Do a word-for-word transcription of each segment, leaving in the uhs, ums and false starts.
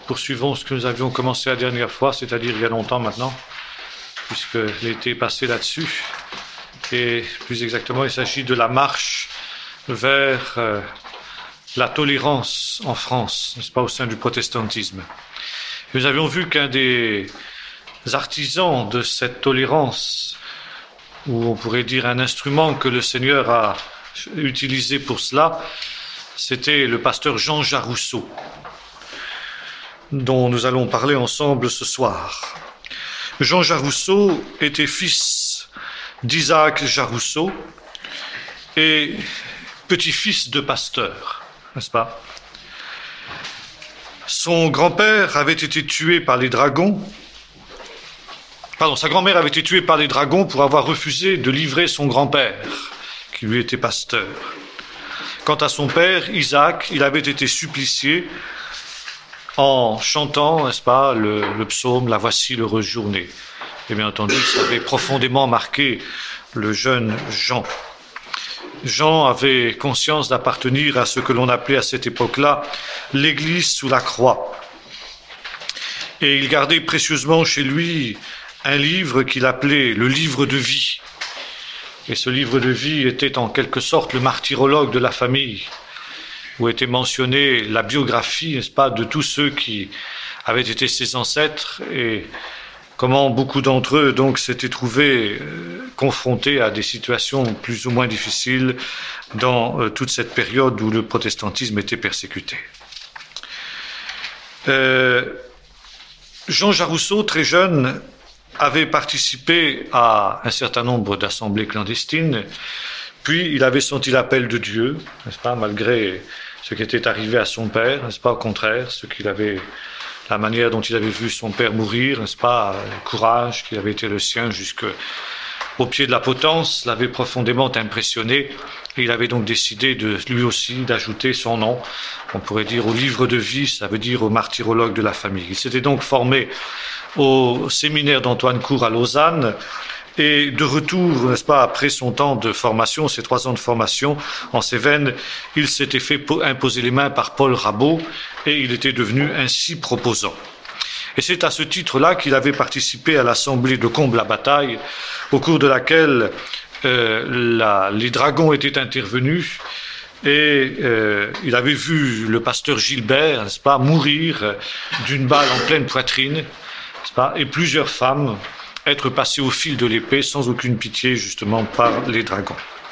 poursuivons ce que nous avions commencé la dernière fois, c'est-à-dire il y a longtemps maintenant, puisque l'été est passé là-dessus. Et plus exactement, il s'agit de la marche vers euh, la tolérance en France, n'est-ce pas, au sein du protestantisme. Nous avions vu qu'un des artisans de cette tolérance, ou on pourrait dire un instrument que le Seigneur a utilisé pour cela, c'était le pasteur Jean Jarousseau, dont nous allons parler ensemble ce soir. Jean Jarousseau était fils d'Isaac Jarousseau et petit-fils de pasteur, n'est-ce pas? Son grand-père avait été tué par les dragons. Pardon, sa grand-mère avait été tuée par les dragons pour avoir refusé de livrer son grand-père, qui lui était pasteur. Quant à son père, Isaac, il avait été supplicié en chantant, n'est-ce pas, le, le psaume « La voici l'heureuse journée ». Et bien entendu, ça avait profondément marqué le jeune Jean. Jean avait conscience d'appartenir à ce que l'on appelait à cette époque-là l'Église sous la croix. Et il gardait précieusement chez lui un livre qu'il appelait le livre de vie. Et ce livre de vie était en quelque sorte le martyrologue de la famille, où était mentionnée la biographie, n'est-ce pas, de tous ceux qui avaient été ses ancêtres et comment beaucoup d'entre eux donc s'étaient trouvés euh, confrontés à des situations plus ou moins difficiles dans euh, toute cette période où le protestantisme était persécuté. Euh, Jean Jarousseau, très jeune, avait participé à un certain nombre d'assemblées clandestines, puis il avait senti l'appel de Dieu, n'est-ce pas, malgré ce qui était arrivé à son père, n'est-ce pas, au contraire, ce qu'il avait, la manière dont il avait vu son père mourir, n'est-ce pas, le courage qui avait été le sien jusqu'au pied de la potence, l'avait profondément impressionné, et il avait donc décidé de, lui aussi, d'ajouter son nom, on pourrait dire au livre de vie, ça veut dire au martyrologue de la famille. Il s'était donc formé au séminaire d'Antoine Court à Lausanne, et de retour, n'est-ce pas, après son temps de formation, ses trois ans de formation en Cévennes, il s'était fait imposer les mains par Paul Rabot, et il était devenu ainsi proposant. Et c'est à ce titre-là qu'il avait participé à l'assemblée de Combles-la-Bataille, au cours de laquelle euh, la, les dragons étaient intervenus, et euh, il avait vu le pasteur Gilbert, n'est-ce pas, mourir d'une balle en pleine poitrine, et plusieurs femmes être passées au fil de l'épée sans aucune pitié justement par les dragons.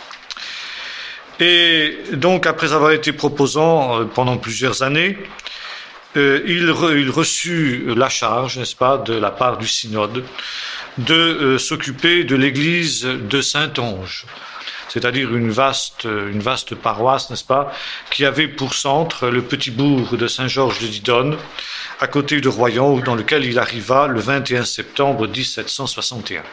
Et donc après avoir été proposant pendant plusieurs années, euh, il, re, il reçut la charge, n'est-ce pas, de la part du synode de euh, s'occuper de l'église de Saint-Onge, c'est-à-dire une vaste, une vaste paroisse, n'est-ce pas, qui avait pour centre le petit bourg de Saint-Georges de Didonne, à côté de Royan, dans lequel il arriva le vingt et un septembre dix-sept cent soixante et un.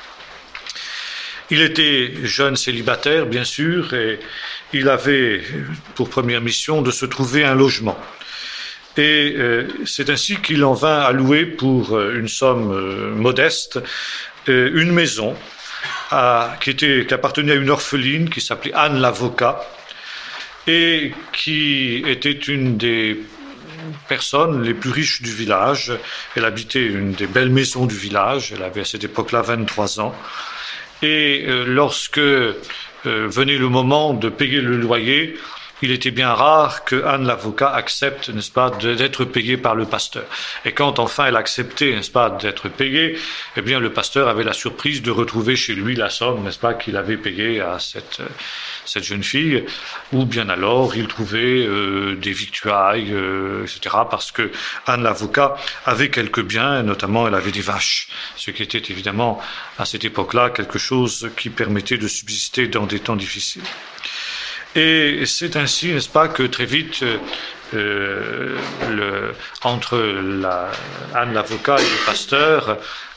Il était jeune célibataire, bien sûr, et il avait pour première mission de se trouver un logement. Et euh, c'est ainsi qu'il en vint à louer pour une somme euh, modeste euh, une maison à, qui, était, qui appartenait à une orpheline qui s'appelait Anne l'Avocat et qui était une des personnes les plus riches du village. Elle habitait une des belles maisons du village, elle avait à cette époque-là vingt-trois ans, et euh, lorsque euh, venait le moment de payer le loyer, il était bien rare que Anne l'avocat accepte, n'est-ce pas, d'être payée par le pasteur. Et quand enfin elle acceptait, n'est-ce pas, d'être payée, eh bien le pasteur avait la surprise de retrouver chez lui la somme, n'est-ce pas, qu'il avait payée à cette, cette jeune fille, ou bien alors il trouvait euh, des victuailles, euh, et cetera, parce que Anne l'avocat avait quelques biens, notamment elle avait des vaches, ce qui était évidemment à cette époque-là quelque chose qui permettait de subsister dans des temps difficiles. Et c'est ainsi, n'est-ce pas, que très vite, euh, le, entre la, Anne l'avocat et le pasteur,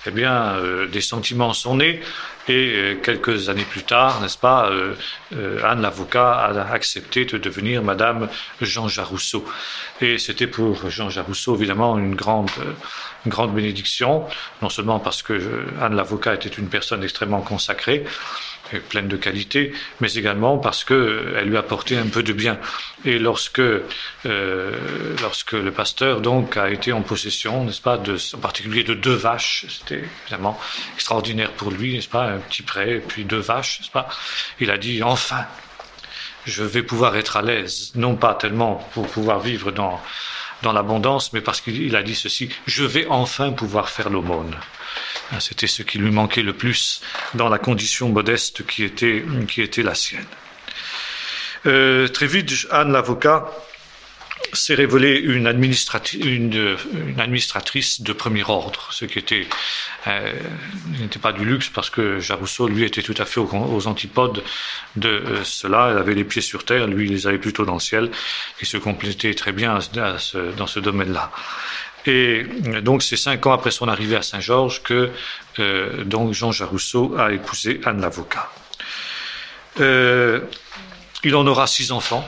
eh bien, euh, des sentiments sont nés. Et euh, quelques années plus tard, n'est-ce pas, euh, euh, Anne l'avocat a accepté de devenir Madame Jean Jarousseau. Et c'était pour Jean Jarousseau, évidemment, une grande, une grande bénédiction, non seulement parce que Anne l'avocat était une personne extrêmement consacrée, pleine de qualité, mais également parce que elle lui apportait un peu de bien. Et lorsque euh, lorsque le pasteur donc a été en possession, n'est-ce pas, de, en particulier de deux vaches, c'était évidemment extraordinaire pour lui, n'est-ce pas, un petit prêt, puis deux vaches, n'est-ce pas, il a dit enfin, je vais pouvoir être à l'aise, non pas tellement pour pouvoir vivre dans dans l'abondance, mais parce qu'il a dit ceci, je vais enfin pouvoir faire l'aumône. C'était ce qui lui manquait le plus dans la condition modeste qui était, qui était la sienne. Euh, très vite, Anne l'avocat s'est révélée une, administrati- une, une administratrice de premier ordre, ce qui était euh, n'était pas du luxe parce que Jarousseau, lui, était tout à fait aux, aux antipodes de euh, cela. Elle avait les pieds sur terre, lui, il les avait plutôt dans le ciel. Il se complétait très bien à ce, dans ce domaine-là. Et donc, c'est cinq ans après son arrivée à Saint-Georges que euh, donc Jean Jarousseau a épousé Anne l'avocat. Euh, il en aura six enfants,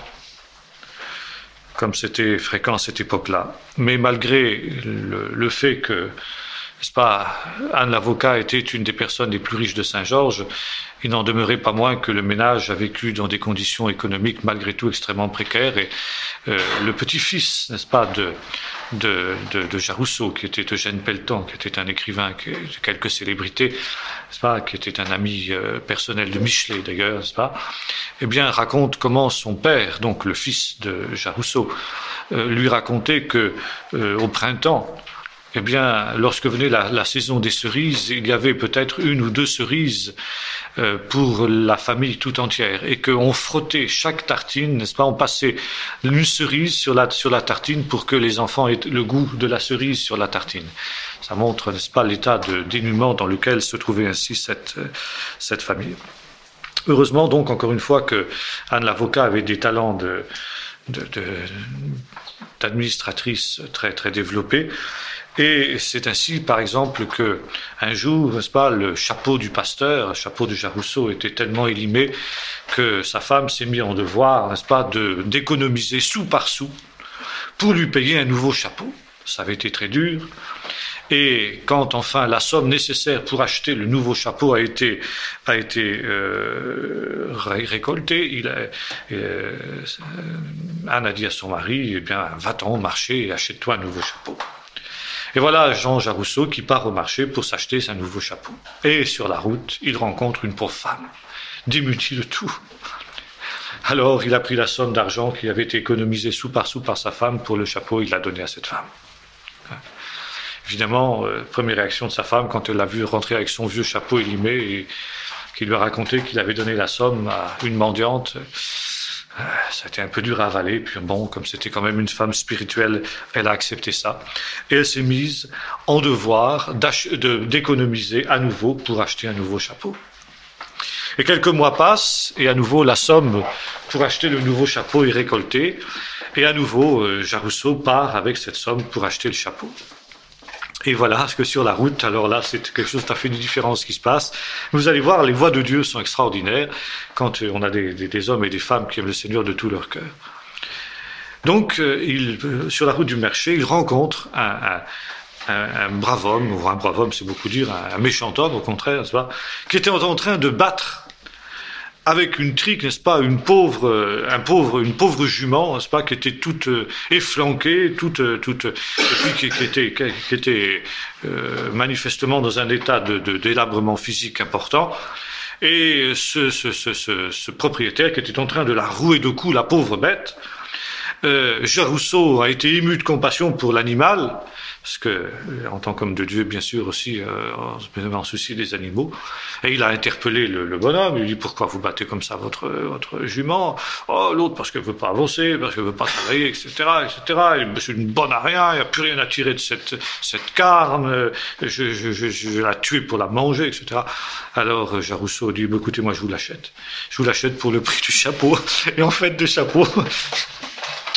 comme c'était fréquent à cette époque-là. Mais malgré le, le fait que, n'est-ce pas, Anne l'avocat était une des personnes les plus riches de Saint-Georges, il n'en demeurait pas moins que le ménage a vécu dans des conditions économiques malgré tout extrêmement précaires. Et euh, le petit-fils, n'est-ce pas, de de, de, de Jarousseau, qui était Eugène Pelletan, qui était un écrivain qui, de quelques célébrités, n'est-ce pas, qui était un ami euh, personnel de Michelet d'ailleurs, n'est-ce pas, eh bien raconte comment son père, donc le fils de Jarousseau, euh, lui racontait que euh, au printemps, eh bien, lorsque venait la, la saison des cerises, il y avait peut-être une ou deux cerises euh, pour la famille tout entière, et qu'on frottait chaque tartine, n'est-ce pas, on passait une cerise sur la, sur la tartine pour que les enfants aient le goût de la cerise sur la tartine. Ça montre, n'est-ce pas, l'état de dénuement dans lequel se trouvait ainsi cette, cette famille. Heureusement, donc, encore une fois, que Anne l'avocat avait des talents de, de, de, d'administratrice très, très développés. Et c'est ainsi, par exemple, que un jour, n'est-ce pas, le chapeau du pasteur, le chapeau de Jarousseau, était tellement élimé que sa femme s'est mise en devoir, n'est-ce pas, de d'économiser sou par sou pour lui payer un nouveau chapeau. Ça avait été très dur. Et quand enfin la somme nécessaire pour acheter le nouveau chapeau a été a été euh, récoltée, il a, euh, Anne a dit à son mari, eh bien, va-t'en au marché et achète-toi un nouveau chapeau. Et voilà Jean Jarousseau qui part au marché pour s'acheter un nouveau chapeau. Et sur la route, il rencontre une pauvre femme, démunie de tout. Alors, il a pris la somme d'argent qui avait été économisée sou par sou par sa femme pour le chapeau, il l'a donné à cette femme. Évidemment, euh, première réaction de sa femme quand elle l'a vu rentrer avec son vieux chapeau élimé et qu'il lui a raconté qu'il avait donné la somme à une mendiante. Euh, ça a été un peu dur à avaler, puis bon, comme c'était quand même une femme spirituelle, elle a accepté ça. Et elle s'est mise en devoir de, d'économiser à nouveau pour acheter un nouveau chapeau. Et quelques mois passent, et à nouveau la somme pour acheter le nouveau chapeau est récoltée, et à nouveau euh, Jarousseau part avec cette somme pour acheter le chapeau. Et voilà, parce que sur la route, alors là, c'est quelque chose tout à fait différent ce qui se passe. Vous allez voir, les voies de Dieu sont extraordinaires quand on a des, des, des hommes et des femmes qui aiment le Seigneur de tout leur cœur. Donc, euh, il, euh, sur la route du marché, il rencontre un, un, un, un brave homme, ou un brave homme, c'est beaucoup dire, un, un méchant homme, au contraire, n'est-ce pas, qui était en train de battre avec une trique, n'est-ce pas, une pauvre, un pauvre, une pauvre jument, n'est-ce pas, qui était toute euh, efflanquée, toute, toute, et puis qui, qui était, qui était euh, manifestement dans un état de, de délabrement physique important. Et ce, ce, ce, ce, ce propriétaire qui était en train de la rouer de coups, la pauvre bête, euh, Jarousseau a été ému de compassion pour l'animal, parce que, en tant qu'homme de Dieu, bien sûr, aussi, euh, en souci des animaux. Et il a interpellé le, le bonhomme, il lui dit, pourquoi vous battez comme ça votre, votre jument? Oh, l'autre, parce qu'elle veut pas avancer, parce qu'elle veut pas travailler, et cetera, et cetera. C'est une bonne à rien, il n'y a plus rien à tirer de cette, cette carne, je, je, je, je vais la tuer pour la manger, et cetera. Alors, Jarousseau dit, bah, écoutez, moi, je vous l'achète. Je vous l'achète pour le prix du chapeau. Et en fait, de chapeau,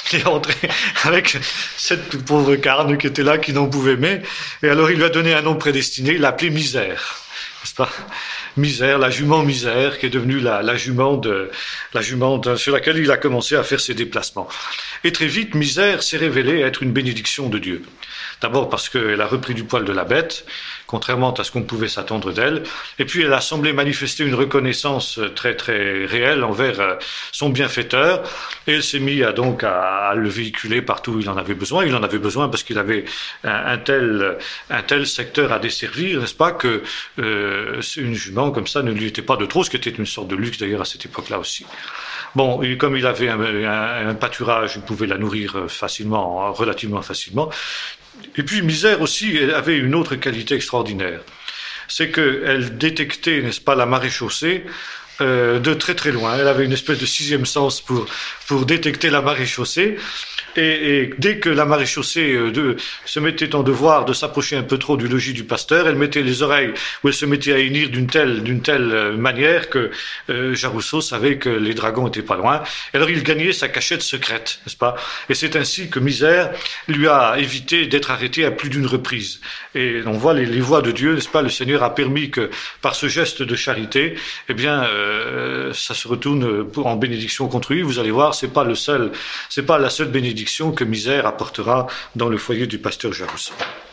Il est rentré avec cette pauvre carne qui était là, qui n'en pouvait mais. Et alors il lui a donné un nom prédestiné, il l'a appelé Misère. N'est-ce pas? Misère, la jument Misère, qui est devenue la, la jument de, la jument de, sur laquelle il a commencé à faire ses déplacements. Et très vite, Misère s'est révélée être une bénédiction de Dieu. D'abord parce qu'elle a repris du poil de la bête, contrairement à ce qu'on pouvait s'attendre d'elle. Et puis elle a semblé manifester une reconnaissance très très réelle envers son bienfaiteur. Et elle s'est mise à, donc à, à le véhiculer partout où il en avait besoin. Il en avait besoin parce qu'il avait un, un tel un tel secteur à desservir, n'est-ce pas, que euh, une jument comme ça ne lui était pas de trop, ce qui était une sorte de luxe d'ailleurs à cette époque-là aussi. Bon, et comme il avait un, un, un pâturage, il pouvait la nourrir facilement, relativement facilement. Et puis Misère aussi elle avait une autre qualité extraordinaire, c'est qu'elle détectait, n'est-ce pas, la maréchaussée euh, de très très loin. Elle avait une espèce de sixième sens pour pour détecter la maréchaussée. Et, et dès que la maréchaussée euh, de, se mettait en devoir de s'approcher un peu trop du logis du pasteur, elle mettait les oreilles où elle se mettait à hennir d'une telle, d'une telle manière que euh, Jarusso savait que les dragons étaient pas loin. Et alors il gagnait sa cachette secrète, n'est-ce pas? Et c'est ainsi que Misère lui a évité d'être arrêté à plus d'une reprise. Et on voit les, les voies de Dieu, n'est-ce pas? Le Seigneur a permis que par ce geste de charité, eh bien, euh, ça se retourne en bénédiction contre lui. Vous allez voir, c'est pas le seul, c'est pas la seule bénédiction que Misère apportera dans le foyer du pasteur Jarusso.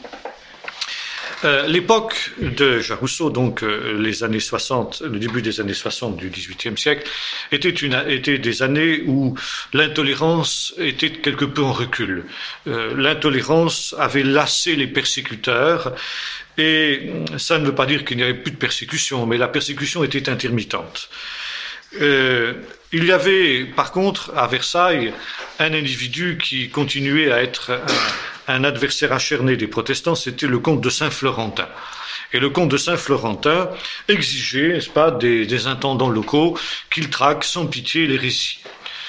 Euh, l'époque de Jarusso, donc euh, les années soixante, le début des années soixante du dix-huitième siècle, était, une, était des années où l'intolérance était quelque peu en recul. Euh, l'intolérance avait lassé les persécuteurs. Et ça ne veut pas dire qu'il n'y avait plus de persécution, mais la persécution était intermittente. Euh, il y avait, par contre, à Versailles, un individu qui continuait à être un, un adversaire acharné des protestants, c'était le comte de Saint-Florentin. Et le comte de Saint-Florentin exigeait, n'est-ce pas, des, des intendants locaux qu'ils traquent sans pitié l'hérésie.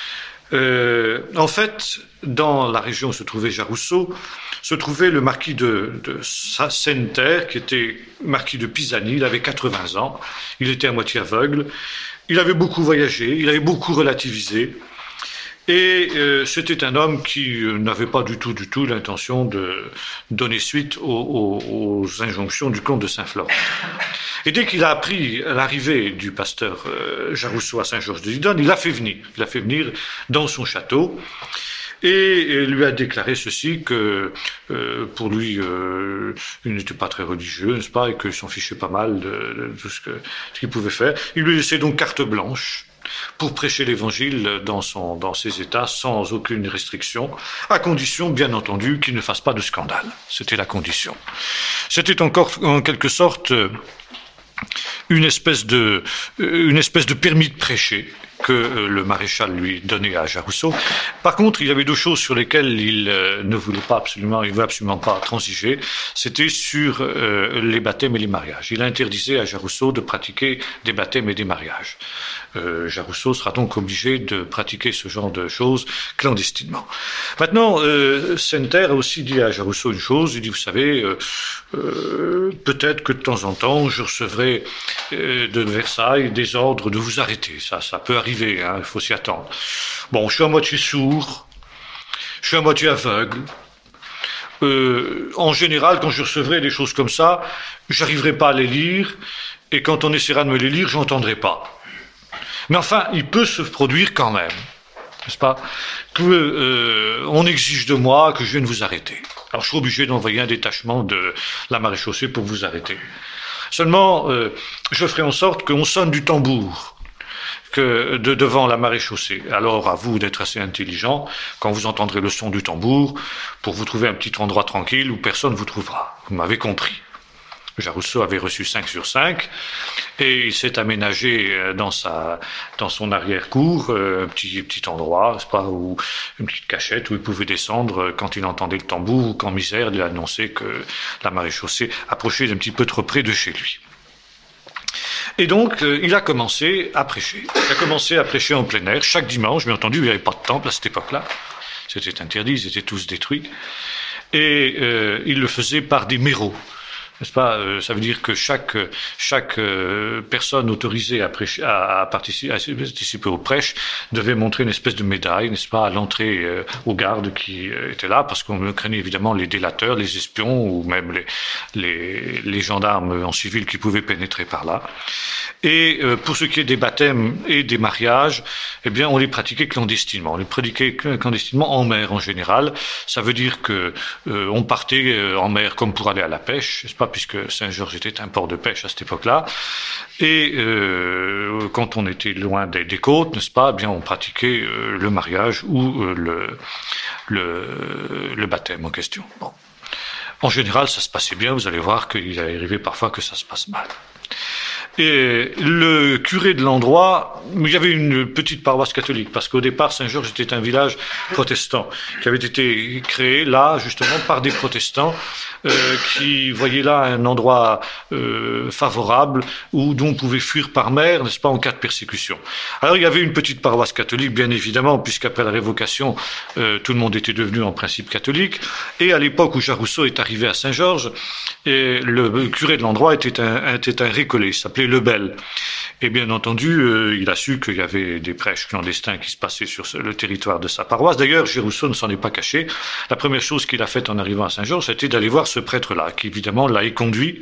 Euh, en fait, dans la région où se trouvait Jarusso, se trouvait le marquis de, de Sainte-Terre, qui était marquis de Pisani. Il avait quatre-vingts ans, il était à moitié aveugle. Il avait beaucoup voyagé, il avait beaucoup relativisé, et euh, c'était un homme qui euh, n'avait pas du tout, du tout l'intention de donner suite aux, aux, aux injonctions du comte de Saint-Florent. Et dès qu'il a appris l'arrivée du pasteur euh, Jarusso à Saint-Georges-de-Lidonne, il l'a fait venir, il l'a fait venir dans son château. Et il lui a déclaré ceci, que euh, pour lui, euh, il n'était pas très religieux, n'est-ce pas, et qu'il s'en fichait pas mal de, de tout ce, que, ce qu'il pouvait faire. Il lui laissait donc carte blanche pour prêcher l'évangile dans, son, dans ses états sans aucune restriction, à condition, bien entendu, qu'il ne fasse pas de scandale. C'était la condition. C'était encore, en quelque sorte, une espèce de, une espèce de permis de prêcher que euh, le maréchal lui donnait à Jarusso. Par contre, il y avait deux choses sur lesquelles il euh, ne voulait pas absolument, il ne voulait absolument pas transiger. C'était sur euh, les baptêmes et les mariages. Il interdisait à Jarusso de pratiquer des baptêmes et des mariages. Euh, Jarusso sera donc obligé de pratiquer ce genre de choses clandestinement. Maintenant, euh, Sainte-Terre a aussi dit à Jarusso une chose. Il dit, vous savez, euh, euh, peut-être que de temps en temps, je recevrai euh, de Versailles des ordres de vous arrêter. Ça, ça peut arriver, hein, il faut s'y attendre. Bon, je suis à moitié sourd, je suis à moitié aveugle. Euh, en général, quand je recevrai des choses comme ça, j'arriverai pas à les lire, et quand on essaiera de me les lire, j'entendrai pas. Mais enfin, il peut se produire quand même, n'est-ce pas, que euh, on exige de moi que je vienne vous arrêter. Alors je suis obligé d'envoyer un détachement de la maréchaussée pour vous arrêter. Seulement, euh, je ferai en sorte qu'on sonne du tambour que de devant la maréchaussée. Alors à vous d'être assez intelligent quand vous entendrez le son du tambour pour vous trouver un petit endroit tranquille où personne vous trouvera. Vous m'avez compris. Jarusso avait reçu cinq sur cinq et il s'est aménagé dans sa, dans son arrière-cour, un petit, petit endroit, n'est-ce pas, où, une petite cachette où il pouvait descendre quand il entendait le tambour ou quand Misère lui annonçait que la maréchaussée approchait d'un petit peu trop près de chez lui. Et donc, euh, il a commencé à prêcher. Il a commencé à prêcher en plein air, chaque dimanche, bien entendu, il n'y avait pas de temple à cette époque-là. C'était interdit, ils étaient tous détruits. Et euh, il le faisait par des méros. n'est-ce pas? Euh, ça veut dire que chaque chaque euh, personne autorisée à, prêcher, à, à, participer, à participer au prêche devait montrer une espèce de médaille, n'est-ce pas, à l'entrée euh, aux gardes qui euh, étaient là, parce qu'on craignait évidemment les délateurs, les espions ou même les les, les gendarmes en civil qui pouvaient pénétrer par là. Et euh, pour ce qui est des baptêmes et des mariages, eh bien, on les pratiquait clandestinement. On les pratiquait clandestinement en mer en général. Ça veut dire que euh, on partait euh, en mer comme pour aller à la pêche, n'est-ce pas, puisque Saint-Georges était un port de pêche à cette époque-là. Et euh, quand on était loin des, des côtes, n'est-ce pas, eh bien, on pratiquait euh, le mariage ou euh, le, le le baptême en question. Bon. En général, ça se passait bien. Vous allez voir qu'il arrivait parfois que ça se passe mal. Et le curé de l'endroit, il y avait une petite paroisse catholique, parce qu'au départ, Saint-Georges était un village protestant, qui avait été créé là, justement, par des protestants, euh, qui voyaient là un endroit euh, favorable, où dont on pouvait fuir par mer, n'est-ce pas, en cas de persécution. Alors, il y avait une petite paroisse catholique, bien évidemment, puisqu'après la Révocation, euh, tout le monde était devenu en principe catholique, et à l'époque où Jarousseau est arrivé à Saint-Georges, et le curé de l'endroit était un, était un récollet, il s'appelait Lebel. Et bien entendu, euh, il a su qu'il y avait des prêches clandestins qui se passaient sur ce, le territoire de sa paroisse. D'ailleurs, Jarousseau ne s'en est pas caché. La première chose qu'il a faite en arrivant à Saint-Georges, c'était d'aller voir ce prêtre-là, qui évidemment l'a éconduit.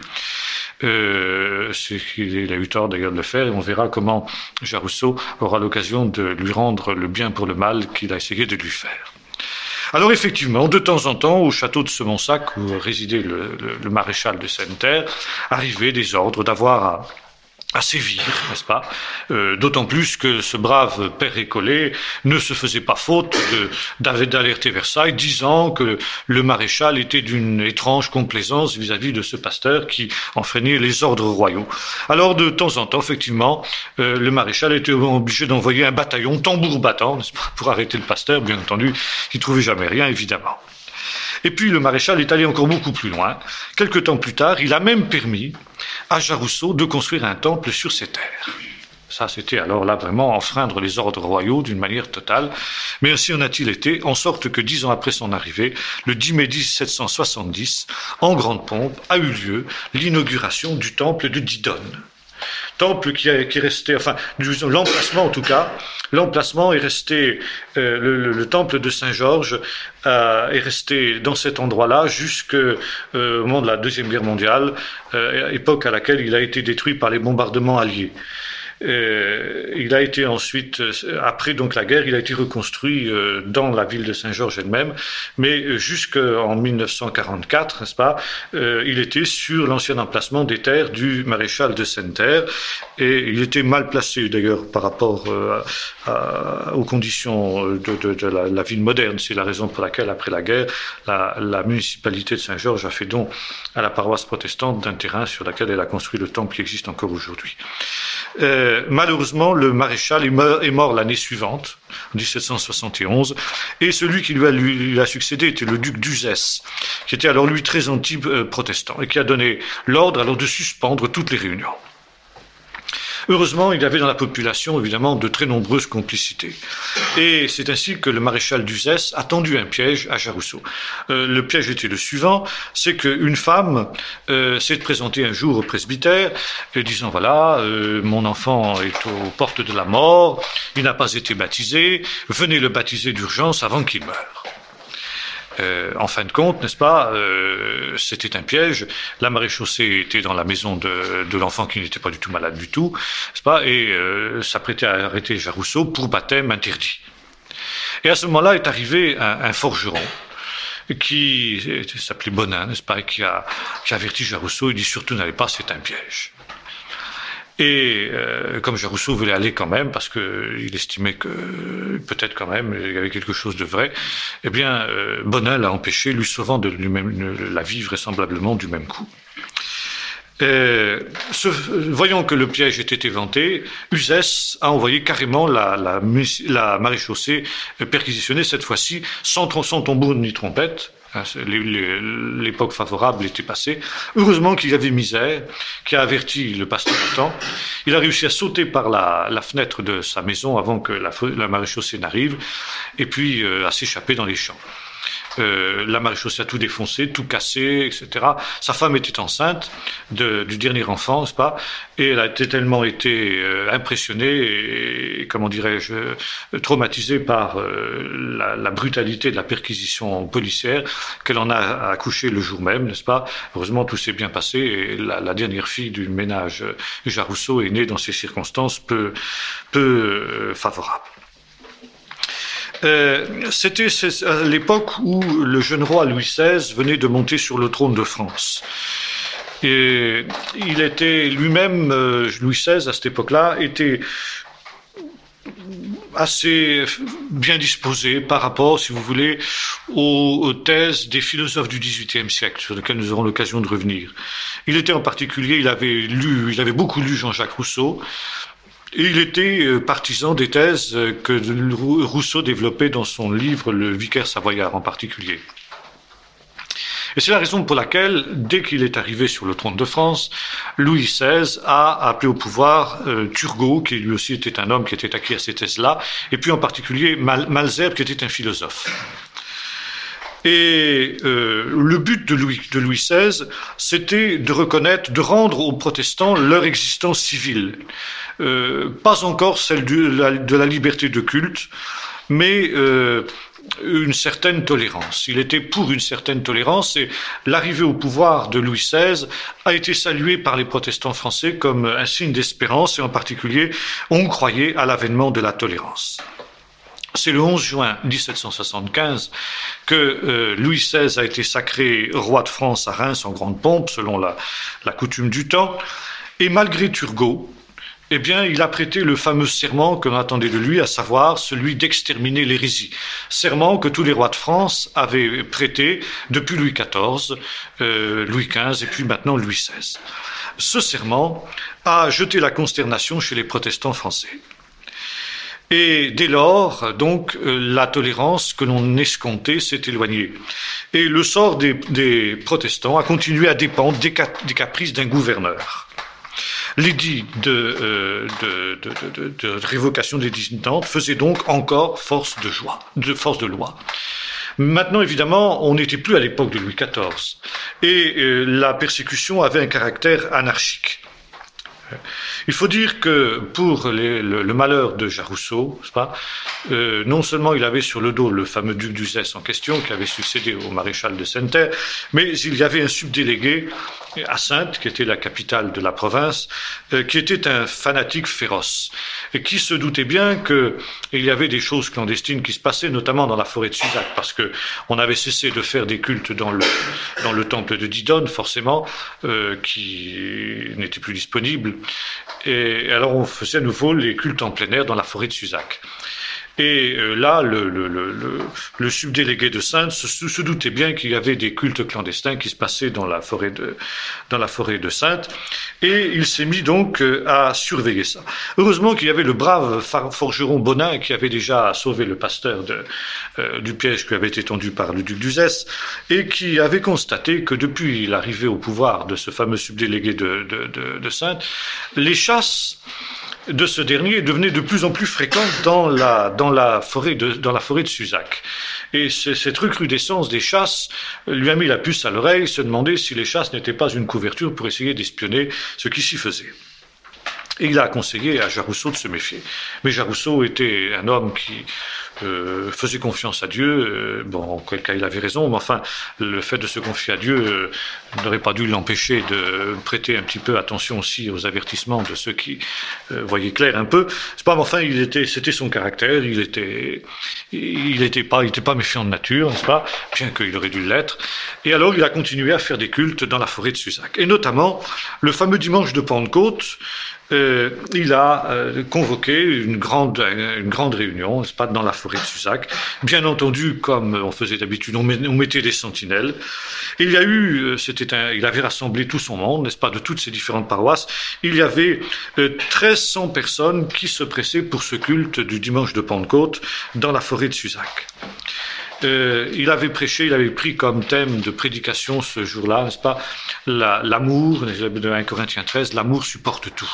Euh, c'est qu'il a eu tort d'ailleurs de le faire, et on verra comment Jarousseau aura l'occasion de lui rendre le bien pour le mal qu'il a essayé de lui faire. Alors effectivement, de temps en temps, au château de Semonsac, où résidait le, le, le maréchal de Sainte-Terre, arrivaient des ordres d'avoir à, à sévir, n'est-ce pas, euh, d'autant plus que ce brave père récollet ne se faisait pas faute de, d'alerter Versailles, disant que le maréchal était d'une étrange complaisance vis-à-vis de ce pasteur qui enfreignait les ordres royaux. Alors de temps en temps, effectivement, euh, le maréchal était obligé d'envoyer un bataillon tambour battant, n'est-ce pas, pour arrêter le pasteur. Bien entendu, il trouvait jamais rien, évidemment. Et puis le maréchal est allé encore beaucoup plus loin. Quelque temps plus tard, il a même permis à Jarousseau de construire un temple sur ses terres. Ça, c'était alors là vraiment enfreindre les ordres royaux d'une manière totale. Mais ainsi en a-t-il été, en sorte que dix ans après son arrivée, le dix mai mille sept cent soixante-dix, en grande pompe, a eu lieu l'inauguration du temple de Didonne. Temple qui est, qui est resté, enfin, l'emplacement en tout cas, l'emplacement est resté, euh, le, le, le temple de Saint-Georges euh, est resté dans cet endroit-là jusqu'au euh, moment de la Deuxième Guerre mondiale, euh, époque à laquelle il a été détruit par les bombardements alliés. Euh, il a été ensuite, après donc la guerre, il a été reconstruit euh, dans la ville de Saint-Georges elle-même, mais jusqu'en mille neuf cent quarante-quatre, n'est-ce pas, euh, il était sur l'ancien emplacement des terres du maréchal de Sainte-Terre, et il était mal placé d'ailleurs par rapport euh, à, aux conditions de, de, de la, la ville moderne. C'est la raison pour laquelle, après la guerre, la, la municipalité de Saint-Georges a fait don à la paroisse protestante d'un terrain sur lequel elle a construit le temple qui existe encore aujourd'hui. Euh, malheureusement, le maréchal est mort, est mort l'année suivante, en dix-sept cent soixante et onze, et celui qui lui a, lui, lui a succédé était le duc d'Uzès, qui était alors lui très anti-protestant, et qui a donné l'ordre alors de suspendre toutes les réunions. Heureusement, il y avait dans la population, évidemment, de très nombreuses complicités. Et c'est ainsi que le maréchal d'Uzès a tendu un piège à Jarousseau. Euh, le piège était le suivant, c'est qu'une femme euh, s'est présentée un jour au presbytère, et disant, voilà, euh, mon enfant est aux portes de la mort, il n'a pas été baptisé, venez le baptiser d'urgence avant qu'il meure. Euh, en fin de compte, n'est-ce pas, euh, c'était un piège. La maréchaussée était dans la maison de, de l'enfant qui n'était pas du tout malade du tout, n'est-ce pas, et euh, s'apprêtait à arrêter Jarousseau pour baptême interdit. Et à ce moment-là est arrivé un, un forgeron qui s'appelait Bonin, n'est-ce pas, et qui a, qui a averti Jarousseau. Il dit surtout n'allez pas, c'est un piège. Et euh, comme Jarousseau voulait aller quand même, parce qu'il estimait que peut-être quand même il y avait quelque chose de vrai, eh bien euh, Bonin l'a empêché, lui sauvant de lui-même la vie vraisemblablement du même coup. Euh, ce, voyant que le piège était éventé, Uzès a envoyé carrément la, la, la maréchaussée perquisitionner, cette fois-ci sans, sans tambour ni trompette. L'époque favorable était passée. Heureusement qu'il y avait Misère, qui a averti le pasteur à temps. Il a réussi à sauter par la, la fenêtre de sa maison avant que la, la maréchaussée n'arrive, et puis euh, à s'échapper dans les champs. Euh, la maréchaussée a tout défoncé, tout cassé, et cetera. Sa femme était enceinte de, du dernier enfant, n'est-ce pas? Et elle a été tellement été euh, impressionnée et, et, comment dirais-je, traumatisée par euh, la, la brutalité de la perquisition policière qu'elle en a accouché le jour même, n'est-ce pas? Heureusement, tout s'est bien passé et la, la dernière fille du ménage Jarusso est née dans ces circonstances peu, peu euh, favorables. Euh, c'était à l'époque où le jeune roi Louis seize venait de monter sur le trône de France. Et il était lui-même, euh, Louis seize à cette époque-là, était assez bien disposé par rapport, si vous voulez, aux, aux thèses des philosophes du dix-huitième siècle, sur lesquelles nous aurons l'occasion de revenir. Il était en particulier, il avait lu, il avait beaucoup lu Jean-Jacques Rousseau, et il était partisan des thèses que Rousseau développait dans son livre Le Vicaire savoyard en particulier. Et c'est la raison pour laquelle, dès qu'il est arrivé sur le trône de France, Louis seize a appelé au pouvoir euh, Turgot, qui lui aussi était un homme qui était acquis à ces thèses-là, et puis en particulier Mal- Malesherbes, qui était un philosophe. Et euh, le but de Louis, de Louis seize, c'était de reconnaître, de rendre aux protestants leur existence civile. Euh, pas encore celle de la, de la liberté de culte, mais euh, une certaine tolérance. Il était pour une certaine tolérance et l'arrivée au pouvoir de Louis seize a été saluée par les protestants français comme un signe d'espérance et en particulier, on croyait à l'avènement de la tolérance. C'est le onze juin dix-sept cent soixante-quinze que euh, Louis seize a été sacré roi de France à Reims en grande pompe, selon la, la coutume du temps, et malgré Turgot, eh bien, il a prêté le fameux serment que l'on attendait de lui, à savoir celui d'exterminer l'hérésie. Serment que tous les rois de France avaient prêté depuis Louis quatorze, euh, Louis quinze et puis maintenant Louis seize. Ce serment a jeté la consternation chez les protestants français. Et dès lors, donc, la tolérance que l'on escomptait s'est éloignée. Et le sort des, des protestants a continué à dépendre des, cap- des caprices d'un gouverneur. L'édit de, euh, de, de, de, de révocation des Nantes faisait donc encore force de, joie, de force de loi. Maintenant, évidemment, on n'était plus à l'époque de Louis quatorze. Et euh, la persécution avait un caractère anarchique. Il faut dire que pour les, le, le malheur de Jarusso, n'est-ce pas, euh, non seulement il avait sur le dos le fameux duc d'Uzès en question, qui avait succédé au maréchal de Santerre, mais il y avait un subdélégué à Saintes, qui était la capitale de la province, euh, qui était un fanatique féroce, et qui se doutait bien qu'il y avait des choses clandestines qui se passaient, notamment dans la forêt de Suzac, parce que on avait cessé de faire des cultes dans le, dans le temple de Didone, forcément, euh, qui n'était plus disponible. Et alors on faisait à nouveau les cultes en plein air dans la forêt de Suzac. Et euh, là, le, le, le, le, le subdélégué de Saintes se, se doutait bien qu'il y avait des cultes clandestins qui se passaient dans la forêt de, dans la forêt de Saintes, et il s'est mis donc euh, à surveiller ça. Heureusement qu'il y avait le brave forgeron Bonin qui avait déjà sauvé le pasteur de, euh, du piège qui avait été tendu par le duc d'Uzès, et qui avait constaté que depuis l'arrivée au pouvoir de ce fameux subdélégué de, de, de, de Saintes, les chasses de ce dernier devenait de plus en plus fréquente dans la, dans la forêt de, dans la forêt de Suzac. Et cette recrudescence des chasses lui a mis la puce à l'oreille, se demander si les chasses n'étaient pas une couverture pour essayer d'espionner ce qui s'y faisait. Et il a conseillé à Jarusso de se méfier. Mais Jarusso était un homme qui euh, faisait confiance à Dieu. Euh, bon, en quel cas il avait raison, mais enfin, le fait de se confier à Dieu euh, n'aurait pas dû l'empêcher de prêter un petit peu attention aussi aux avertissements de ceux qui euh, voyaient clair un peu. C'est pas, mais enfin, il était, c'était son caractère. Il était, il était pas, il était pas méfiant de nature, n'est-ce pas, bien qu'il aurait dû l'être. Et alors, il a continué à faire des cultes dans la forêt de Suzac, et notamment le fameux dimanche de Pentecôte. Euh, il a euh, convoqué une grande, une grande réunion, n'est-ce pas, dans la forêt de Suzac. Bien entendu, comme on faisait d'habitude, on, met, on mettait des sentinelles. Et il y a eu, euh, c'était un, il avait rassemblé tout son monde, n'est-ce pas, de toutes ces différentes paroisses. Il y avait euh, mille trois cents personnes qui se pressaient pour ce culte du dimanche de Pentecôte dans la forêt de Suzac. Euh, il avait prêché, il avait pris comme thème de prédication ce jour-là, n'est-ce pas, la, l'amour, de un Corinthiens treize, l'amour supporte tout.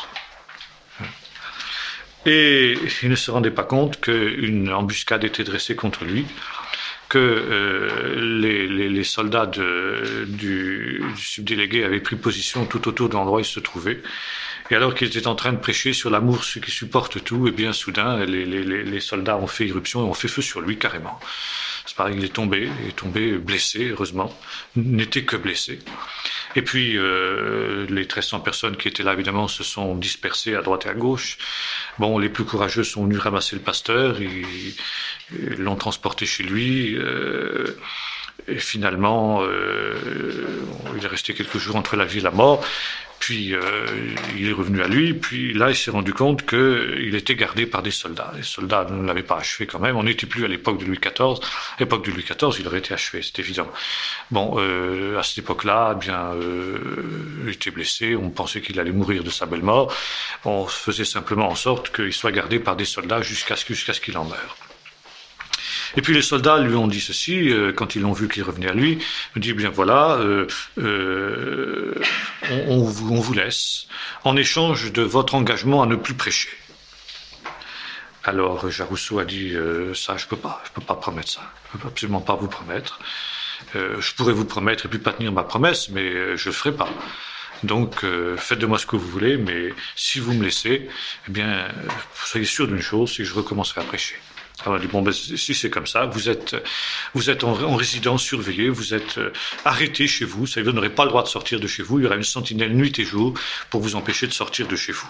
Et il ne se rendait pas compte qu'une embuscade était dressée contre lui, que euh, les, les, les soldats de, du, du subdélégué avaient pris position tout autour de l'endroit où il se trouvait. Et alors qu'il était en train de prêcher sur l'amour qui supporte tout, et bien soudain, les, les, les soldats ont fait irruption et ont fait feu sur lui carrément. C'est pareil, il est tombé, il est tombé blessé, heureusement, n'était que blessé. Et puis, euh, les treize cents personnes qui étaient là, évidemment, se sont dispersées à droite et à gauche. Bon, les plus courageux sont venus ramasser le pasteur, ils, ils l'ont transporté chez lui, euh, et finalement, euh, il est resté quelques jours entre la vie et la mort. Puis euh, il est revenu à lui, puis là il s'est rendu compte qu'il était gardé par des soldats. Les soldats ne l'avaient pas achevé quand même, on n'était plus à l'époque de Louis quatorze. À l'époque de Louis quatorze, il aurait été achevé, c'est évident. Bon, euh, à cette époque-là, eh bien, euh, il était blessé, on pensait qu'il allait mourir de sa belle mort. On faisait simplement en sorte qu'il soit gardé par des soldats jusqu'à ce, jusqu'à ce qu'il en meure. Et puis les soldats lui ont dit ceci, euh, quand ils l'ont vu qu'il revenait à lui, ils ont dit, bien voilà, euh, euh, on, on, vous, on vous laisse, en échange de votre engagement à ne plus prêcher. Alors Jarusso a dit, euh, ça je peux pas, je peux pas promettre ça, je peux absolument pas vous promettre. Euh, je pourrais vous promettre et puis pas tenir ma promesse, mais euh, je le ferai pas. Donc euh, faites de moi ce que vous voulez, mais si vous me laissez, eh bien, soyez sûr d'une chose, c'est que je recommencerai à prêcher. Alors, on a dit, bon, ben, si c'est comme ça, vous êtes, vous êtes en, en résidence surveillée, vous êtes euh, arrêté chez vous, ça veut dire vous n'aurez pas le droit de sortir de chez vous, il y aura une sentinelle nuit et jour pour vous empêcher de sortir de chez vous.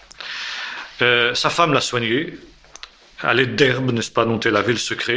Euh, sa femme l'a soigné, à l'aide d'herbes, n'est-ce pas, dont elle avait le secret,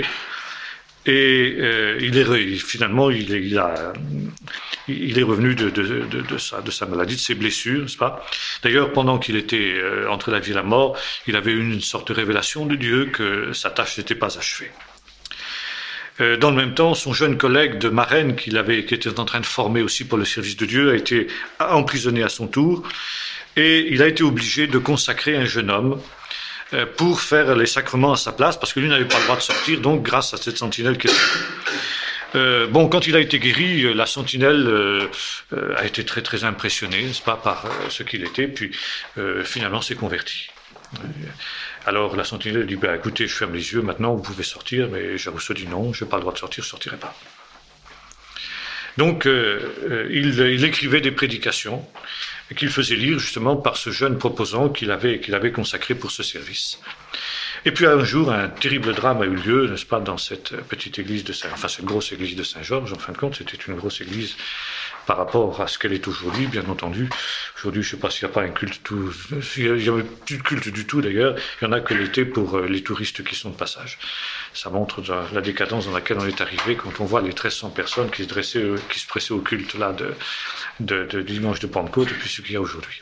et euh, il est, finalement, il, est, il, a, il est revenu de, de, de, de, sa, de sa maladie, de ses blessures, n'est-ce pas? D'ailleurs, pendant qu'il était euh, entre la vie et la mort, il avait eu une sorte de révélation de Dieu que sa tâche n'était pas achevée. Euh, dans le même temps, son jeune collègue de Marennes, qu'il avait, qui était en train de former aussi pour le service de Dieu, a été emprisonné à son tour, et il a été obligé de consacrer un jeune homme pour faire les sacrements à sa place, parce que lui n'avait pas le droit de sortir, donc grâce à cette sentinelle qui est... Euh, bon, quand il a été guéri, la sentinelle euh, euh, a été très très impressionnée, n'est-ce pas, par euh, ce qu'il était, puis euh, finalement s'est converti. Alors la sentinelle dit, ben, écoutez, je ferme les yeux, maintenant vous pouvez sortir, mais Jarusso dit non, je n'ai pas le droit de sortir, je ne sortirai pas. Donc euh, il, il écrivait des prédications qu'il faisait lire justement par ce jeune proposant qu'il avait, qu'il avait consacré pour ce service. Et puis un jour, un terrible drame a eu lieu, n'est-ce pas, dans cette petite église de Saint, enfin cette grosse église de Saint-Georges. En fin de compte, c'était une grosse église par rapport à ce qu'elle est aujourd'hui, bien entendu. Aujourd'hui, je ne sais pas s'il n'y a pas un culte tout, il n'y a plus de culte du tout d'ailleurs. Il n'y en a que l'été pour les touristes qui sont de passage. Ça montre la décadence dans laquelle on est arrivé quand on voit les treize cents personnes qui se dressaient, qui se pressaient au culte là de, de, de dimanche de Pentecôte et puis ce qu'il y a aujourd'hui.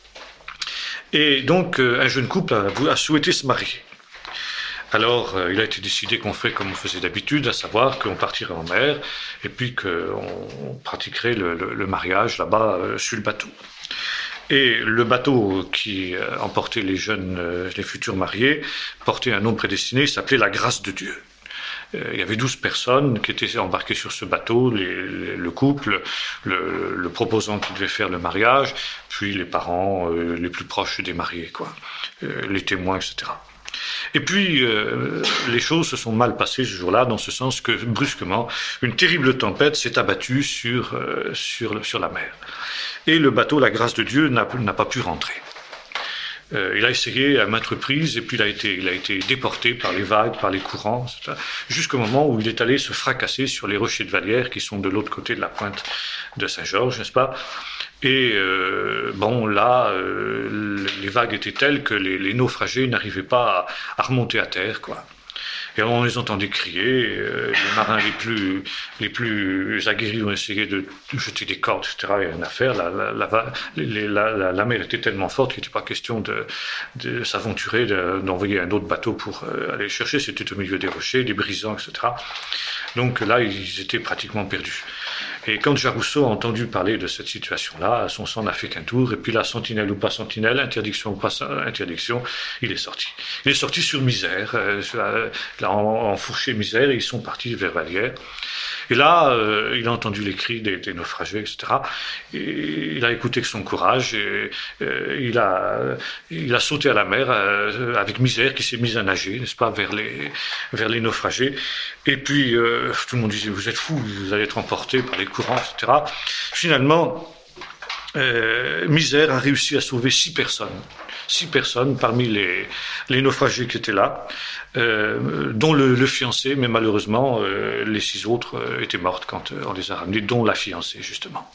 Et donc, un jeune couple a, a souhaité se marier. Alors, euh, il a été décidé qu'on ferait comme on faisait d'habitude, à savoir qu'on partirait en mer et puis qu'on pratiquerait le, le, le mariage là-bas euh, sur le bateau. Et le bateau qui euh, emportait les jeunes, euh, les futurs mariés, portait un nom prédestiné, il s'appelait la grâce de Dieu. Euh, il y avait douze personnes qui étaient embarquées sur ce bateau, les, les, le couple, le, le proposant qui devait faire le mariage, puis les parents euh, les plus proches des mariés, quoi, euh, les témoins, et cetera. Et puis, euh, les choses se sont mal passées ce jour-là, dans ce sens que, brusquement, une terrible tempête s'est abattue sur, euh, sur, sur la mer. Et le bateau, la grâce de Dieu, n'a, n'a pas pu rentrer. Euh, il a essayé à maintes reprises, et puis il a été, il a été déporté par les vagues, par les courants, et cetera, jusqu'au moment où il est allé se fracasser sur les rochers de Vallière, qui sont de l'autre côté de la pointe de Saint-Georges, n'est-ce pas ? Et euh, bon, là, euh, les vagues étaient telles que les, les naufragés n'arrivaient pas à, à remonter à terre, quoi. Et on les entendait crier. Euh, les marins les plus, les plus aguerris ont essayé de, de jeter des cordes, et cetera. Il y a une affaire. La, la, la, les, la, la, la mer était tellement forte qu'il n'était pas question de, de s'aventurer, de, d'envoyer un autre bateau pour euh, aller chercher. C'était au milieu des rochers, des brisants, et cetera. Donc là, ils étaient pratiquement perdus. Et quand Jarusso a entendu parler de cette situation-là, son sang n'a fait qu'un tour, et puis la sentinelle ou pas sentinelle, interdiction ou pas interdiction, il est sorti. Il est sorti sur Misère, euh, là, en, en fourché Misère, et ils sont partis vers Vallière. Et là, euh, il a entendu les cris des, des naufragés, et cetera. Et il a écouté que son courage, et euh, il, a, il a sauté à la mer euh, avec misère, qui s'est mis à nager, n'est-ce pas, vers les, vers les naufragés. Et puis, euh, tout le monde disait, vous êtes fous, vous allez être emportés par les courants, et cetera. Finalement, euh, Misère a réussi à sauver six personnes. Six personnes parmi les, les naufragés qui étaient là, euh, dont le, le fiancé, mais malheureusement, euh, les six autres euh, étaient mortes quand euh, on les a ramenés, dont la fiancée, justement.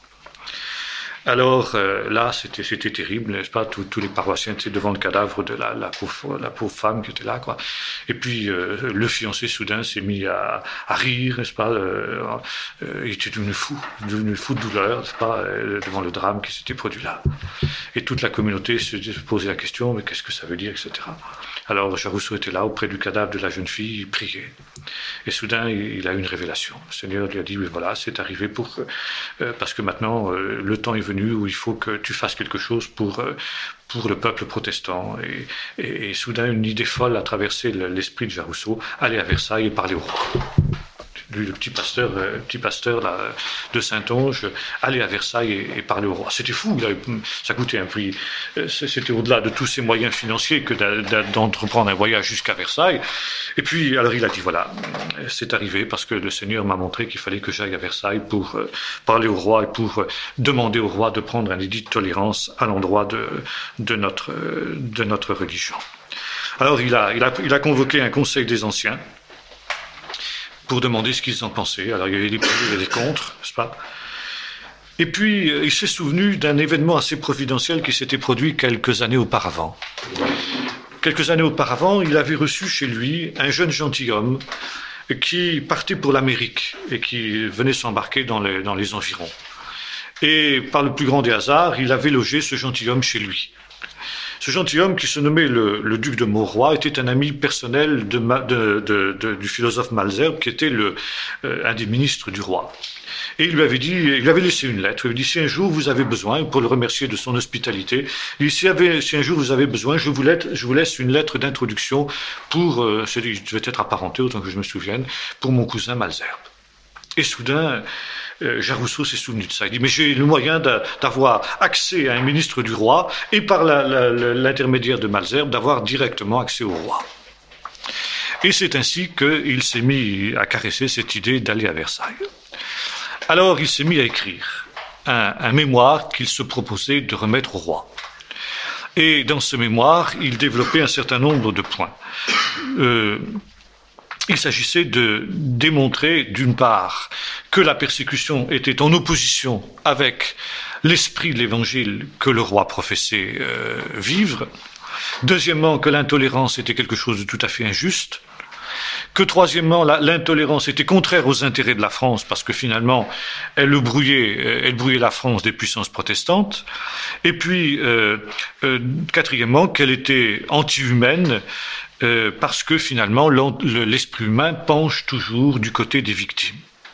Alors euh, là, c'était, c'était terrible, n'est-ce pas? Tous, tous les paroissiens étaient devant le cadavre de la, la, pauvre, la pauvre femme qui était là, quoi. Et puis euh, le fiancé soudain s'est mis à, à rire, n'est-ce pas? euh, euh, Il était devenu fou, devenu fou de douleur, n'est-ce pas, euh, devant le drame qui s'était produit là. Et toute la communauté se posait la question, mais qu'est-ce que ça veut dire, et cetera. Alors Jarusso était là, auprès du cadavre de la jeune fille, il priait. Et soudain, il a eu une révélation. Le Seigneur lui a dit, oui, voilà, c'est arrivé pour, euh, parce que maintenant, euh, le temps est venu où il faut que tu fasses quelque chose pour, euh, pour le peuple protestant. Et, et, et soudain, une idée folle a traversé l'esprit de Jarusso, aller à Versailles et parler au roi. Lui, le petit pasteur, euh, petit pasteur là, de Saint-Onge, aller à Versailles et, et parler au roi. C'était fou, là, ça coûtait un prix. C'était au-delà de tous ses moyens financiers que d'entreprendre un voyage jusqu'à Versailles. Et puis, alors il a dit, voilà, c'est arrivé parce que le Seigneur m'a montré qu'il fallait que j'aille à Versailles pour euh, parler au roi et pour euh, demander au roi de prendre un édit de tolérance à l'endroit de, de, notre, euh, de notre religion. Alors il a, il a, il a convoqué un conseil des anciens pour demander ce qu'ils en pensaient. Alors il y avait des pour et des contre, n'est-ce pas? Et puis il s'est souvenu d'un événement assez providentiel qui s'était produit quelques années auparavant. Quelques années auparavant, il avait reçu chez lui un jeune gentilhomme qui partait pour l'Amérique et qui venait s'embarquer dans les, dans les environs. Et par le plus grand des hasards, il avait logé ce gentilhomme chez lui. Ce gentilhomme, qui se nommait le, le duc de Mauroy, était un ami personnel de, de, de, de, du philosophe Malesherbes, qui était le, euh, un des ministres du roi. Et il lui avait dit, il lui avait laissé une lettre. Il lui dit, si un jour vous avez besoin, pour le remercier de son hospitalité, il dit, si, avait, si un jour vous avez besoin, je vous, laisse, je vous laisse une lettre d'introduction pour, euh, il devait être apparenté, autant que je me souvienne, pour mon cousin Malesherbes. Et soudain, euh, Jarusso s'est souvenu de ça. Il dit, mais j'ai le moyen d'avoir accès à un ministre du roi et par l'intermédiaire de Malesherbes, d'avoir directement accès au roi. Et c'est ainsi qu'il s'est mis à caresser cette idée d'aller à Versailles. Alors il s'est mis à écrire un, un mémoire qu'il se proposait de remettre au roi. Et dans ce mémoire, il développait un certain nombre de points. Euh, Il s'agissait de démontrer, d'une part, que la persécution était en opposition avec l'esprit de l'Évangile que le roi professait euh, vivre. Deuxièmement, que l'intolérance était quelque chose de tout à fait injuste. Que troisièmement, l'intolérance était contraire aux intérêts de la France parce que finalement, elle le brouillait, elle brouillait la France des puissances protestantes. Et puis, euh, euh, quatrièmement, qu'elle était anti-humaine. Euh, parce que finalement, l'esprit humain penche toujours du côté des victimes.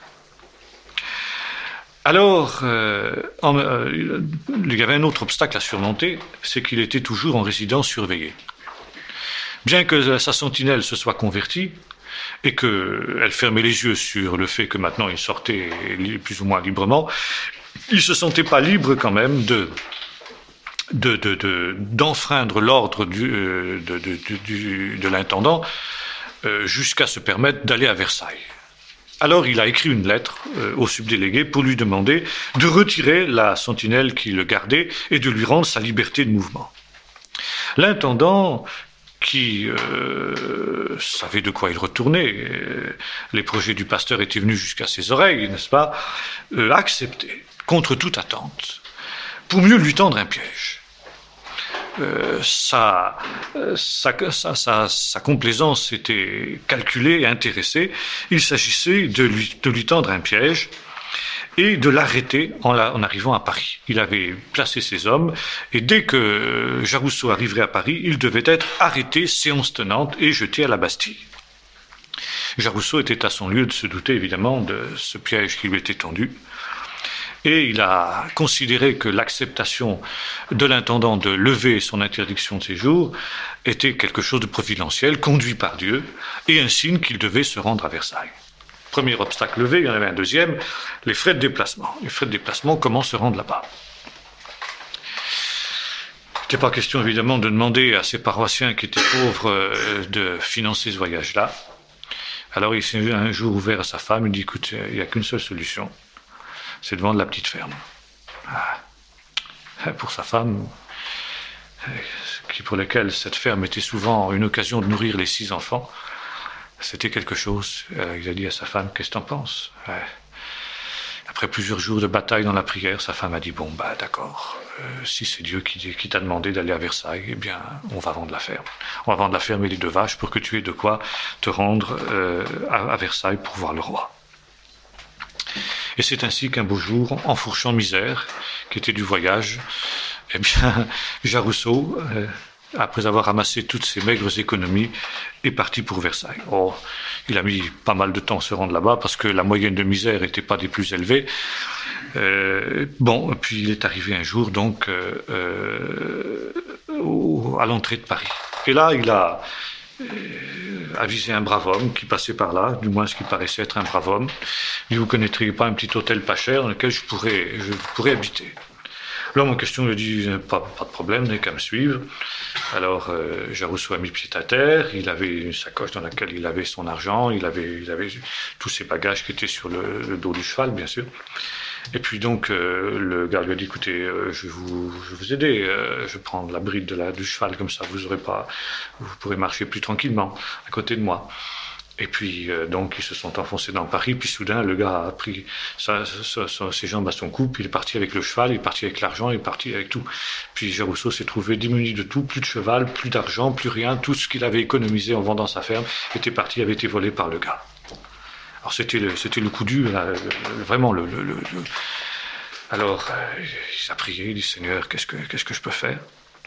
Alors, euh, en, euh, il y avait un autre obstacle à surmonter, c'est qu'il était toujours en résidence surveillée. Bien que sa sentinelle se soit convertie, et qu'elle fermait les yeux sur le fait que maintenant il sortait plus ou moins librement, il ne se sentait pas libre quand même de... De, de, de, d'enfreindre l'ordre du, euh, de, de, du, de l'intendant euh, jusqu'à se permettre d'aller à Versailles. Alors il a écrit une lettre euh, au subdélégué pour lui demander de retirer la sentinelle qui le gardait et de lui rendre sa liberté de mouvement. L'intendant, qui euh, savait de quoi il retournait, euh, les projets du pasteur étaient venus jusqu'à ses oreilles, n'est-ce pas, euh, a accepté, contre toute attente, pour mieux lui tendre un piège. Euh, sa, sa, sa, sa, sa complaisance était calculée et intéressée. Il s'agissait de lui, de lui tendre un piège et de l'arrêter en, la, en arrivant à Paris. Il avait placé ses hommes et dès que Jarusso arriverait à Paris, il devait être arrêté, séance tenante et jeté à la Bastille. Jarusso était à son lieu de se douter évidemment de ce piège qui lui était tendu. Et il a considéré que l'acceptation de l'intendant de lever son interdiction de séjour était quelque chose de providentiel, conduit par Dieu, et un signe qu'il devait se rendre à Versailles. premier obstacle levé, il y en avait un deuxième, les frais de déplacement. Les frais de déplacement, comment se rendre là-bas? Il n'était pas question évidemment de demander à ces paroissiens qui étaient pauvres euh, de financer ce voyage-là. Alors il s'est un jour ouvert à sa femme, il dit écoute, il n'y a qu'une seule solution, c'est de vendre la petite ferme. Ah. Pour sa femme, qui pour laquelle cette ferme était souvent une occasion de nourrir les six enfants, c'était quelque chose. Euh, il a dit à sa femme, qu'est-ce que t'en penses? Ouais. Après plusieurs jours de bataille dans la prière, sa femme a dit, bon, bah d'accord, euh, si c'est Dieu qui, qui t'a demandé d'aller à Versailles, eh bien, on va vendre la ferme. On va vendre la ferme et les deux vaches pour que tu aies de quoi te rendre euh, à, à Versailles pour voir le roi. Et c'est ainsi qu'un beau jour, enfourchant misère, qui était du voyage, eh bien, Jarusso, euh, après avoir ramassé toutes ses maigres économies, est parti pour Versailles. Oh, il a mis pas mal de temps à se rendre là-bas parce que la moyenne de misère n'était pas des plus élevées. Euh, bon, puis il est arrivé un jour donc euh, euh, au, à l'entrée de Paris. Et là, il a euh, avisé un brave homme qui passait par là, du moins ce qui paraissait être un brave homme. Il dit, vous connaîtriez pas un petit hôtel pas cher dans lequel je pourrais, je pourrais habiter? L'homme en question lui dit, pas, pas de problème, n'est qu'à me suivre. Alors, euh, Jarusso a mis pied à terre, il avait une sacoche dans laquelle il avait son argent, il avait, il avait tous ses bagages qui étaient sur le, le dos du cheval, bien sûr. Et puis donc, euh, le gars lui a dit, écoutez, euh, je, vais vous, je vais vous aider, euh, je vais prendre la bride de la, du cheval, comme ça vous aurez pas, vous pourrez marcher plus tranquillement à côté de moi. Et puis, euh, donc, ils se sont enfoncés dans Paris, puis soudain, le gars a pris sa, sa, sa, ses jambes à son cou, puis il est parti avec le cheval, il est parti avec l'argent, il est parti avec tout. Puis Jarusso s'est trouvé démuni de tout, plus de cheval, plus d'argent, plus rien, tout ce qu'il avait économisé en vendant sa ferme était parti, avait été volé par le gars. Alors c'était le, c'était le coup dur, là, le, vraiment le... le, le, le... Alors, euh, il a prié, il dit, Seigneur, qu'est-ce que, qu'est-ce que je peux faire?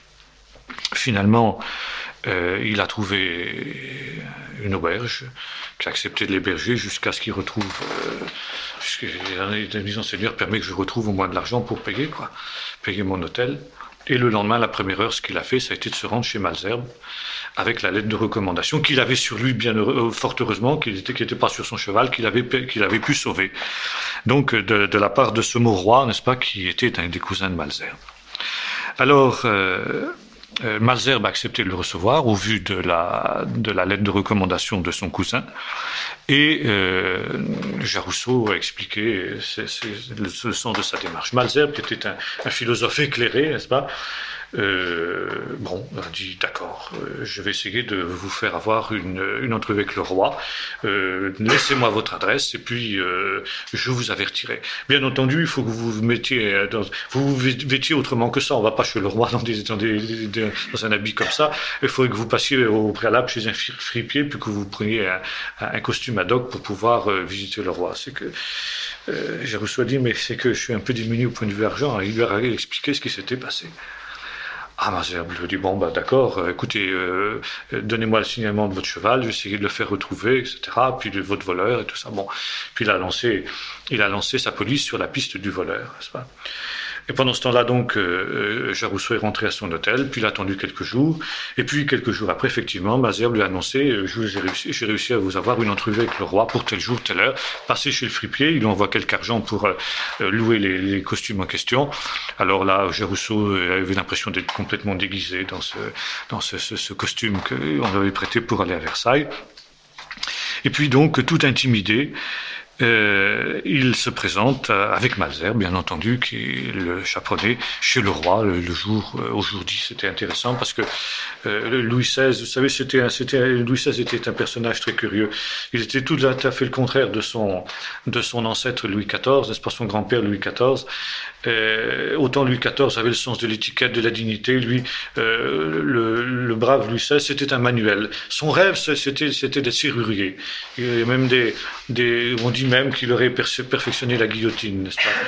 Finalement, euh, il a trouvé une auberge, qui a accepté de l'héberger jusqu'à ce qu'il retrouve... Euh, jusqu'à, il a dit, Seigneur, permet que je retrouve au moins de l'argent pour payer, quoi, payer mon hôtel. Et le lendemain, la première heure, ce qu'il a fait, ça a été de se rendre chez Malesherbes, avec la lettre de recommandation qu'il avait sur lui, bien heureux, fort heureusement, qu'il n'était qu'il était pas sur son cheval, qu'il avait, qu'il avait pu sauver. Donc, de, de la part de ce mot roi, n'est-ce pas, qui était un des cousins de Malesherbes. Alors, euh, euh, Malesherbes a accepté de le recevoir au vu de la, de la lettre de recommandation de son cousin. Et euh, Jarusso a expliqué c'est, c'est le, le sens de sa démarche. Malesherbes, qui était un, un philosophe éclairé, n'est-ce pas, Euh, bon, on a dit d'accord, euh, je vais essayer de vous faire avoir une, une entrevue avec le roi. Euh, laissez-moi votre adresse et puis euh, je vous avertirai. Bien entendu, il faut que vous vous mettiez dans, vous vous vêtiez autrement que ça. On va pas chez le roi dans, des, dans, des, des, dans un habit comme ça. Il faudrait que vous passiez au préalable chez un fripier puis que vous preniez un, un costume ad hoc pour pouvoir euh, visiter le roi. C'est que euh, Jarusso a dit mais c'est que je suis un peu diminué au point de vue argent. Il lui a expliqué ce qui s'était passé. Ah, Malesherbes lui a dit, bon, bah, d'accord, euh, écoutez, euh, donnez-moi le signalement de votre cheval, je vais essayer de le faire retrouver, et cetera, puis de votre voleur et tout ça. Bon, puis il a lancé, il a lancé sa police sur la piste du voleur, n'est-ce pas? Et pendant ce temps-là, donc, euh, Jarusso est rentré à son hôtel, puis il a attendu quelques jours, et puis quelques jours après, effectivement, Malesherbes lui a annoncé, euh, j'ai réussi, j'ai réussi à vous avoir une entrevue avec le roi pour tel jour, telle heure, passez chez le fripier, il lui envoie quelque argent pour euh, louer les, les costumes en question. Alors là, Jarusso avait l'impression d'être complètement déguisé dans ce, dans ce, ce, ce costume qu'on avait prêté pour aller à Versailles. Et puis donc, tout intimidé, Euh, il se présente avec Malesherbes, bien entendu, qui le chaperonnait chez le roi le, le jour, euh, au jour dit. C'était intéressant parce que euh, Louis seize, vous savez, c'était, c'était, Louis seize était un personnage très curieux. Il était tout à fait le contraire de son, de son ancêtre Louis quatorze, n'est-ce pas, son grand-père Louis quatorze. Euh, autant Louis quatorze avait le sens de l'étiquette, de la dignité, lui, euh, le, le brave Louis seize, c'était un manuel. Son rêve, c'était, c'était d'être serrurier. Il y a même des, des, on dit même qu'il aurait perfectionné la guillotine, n'est-ce pas,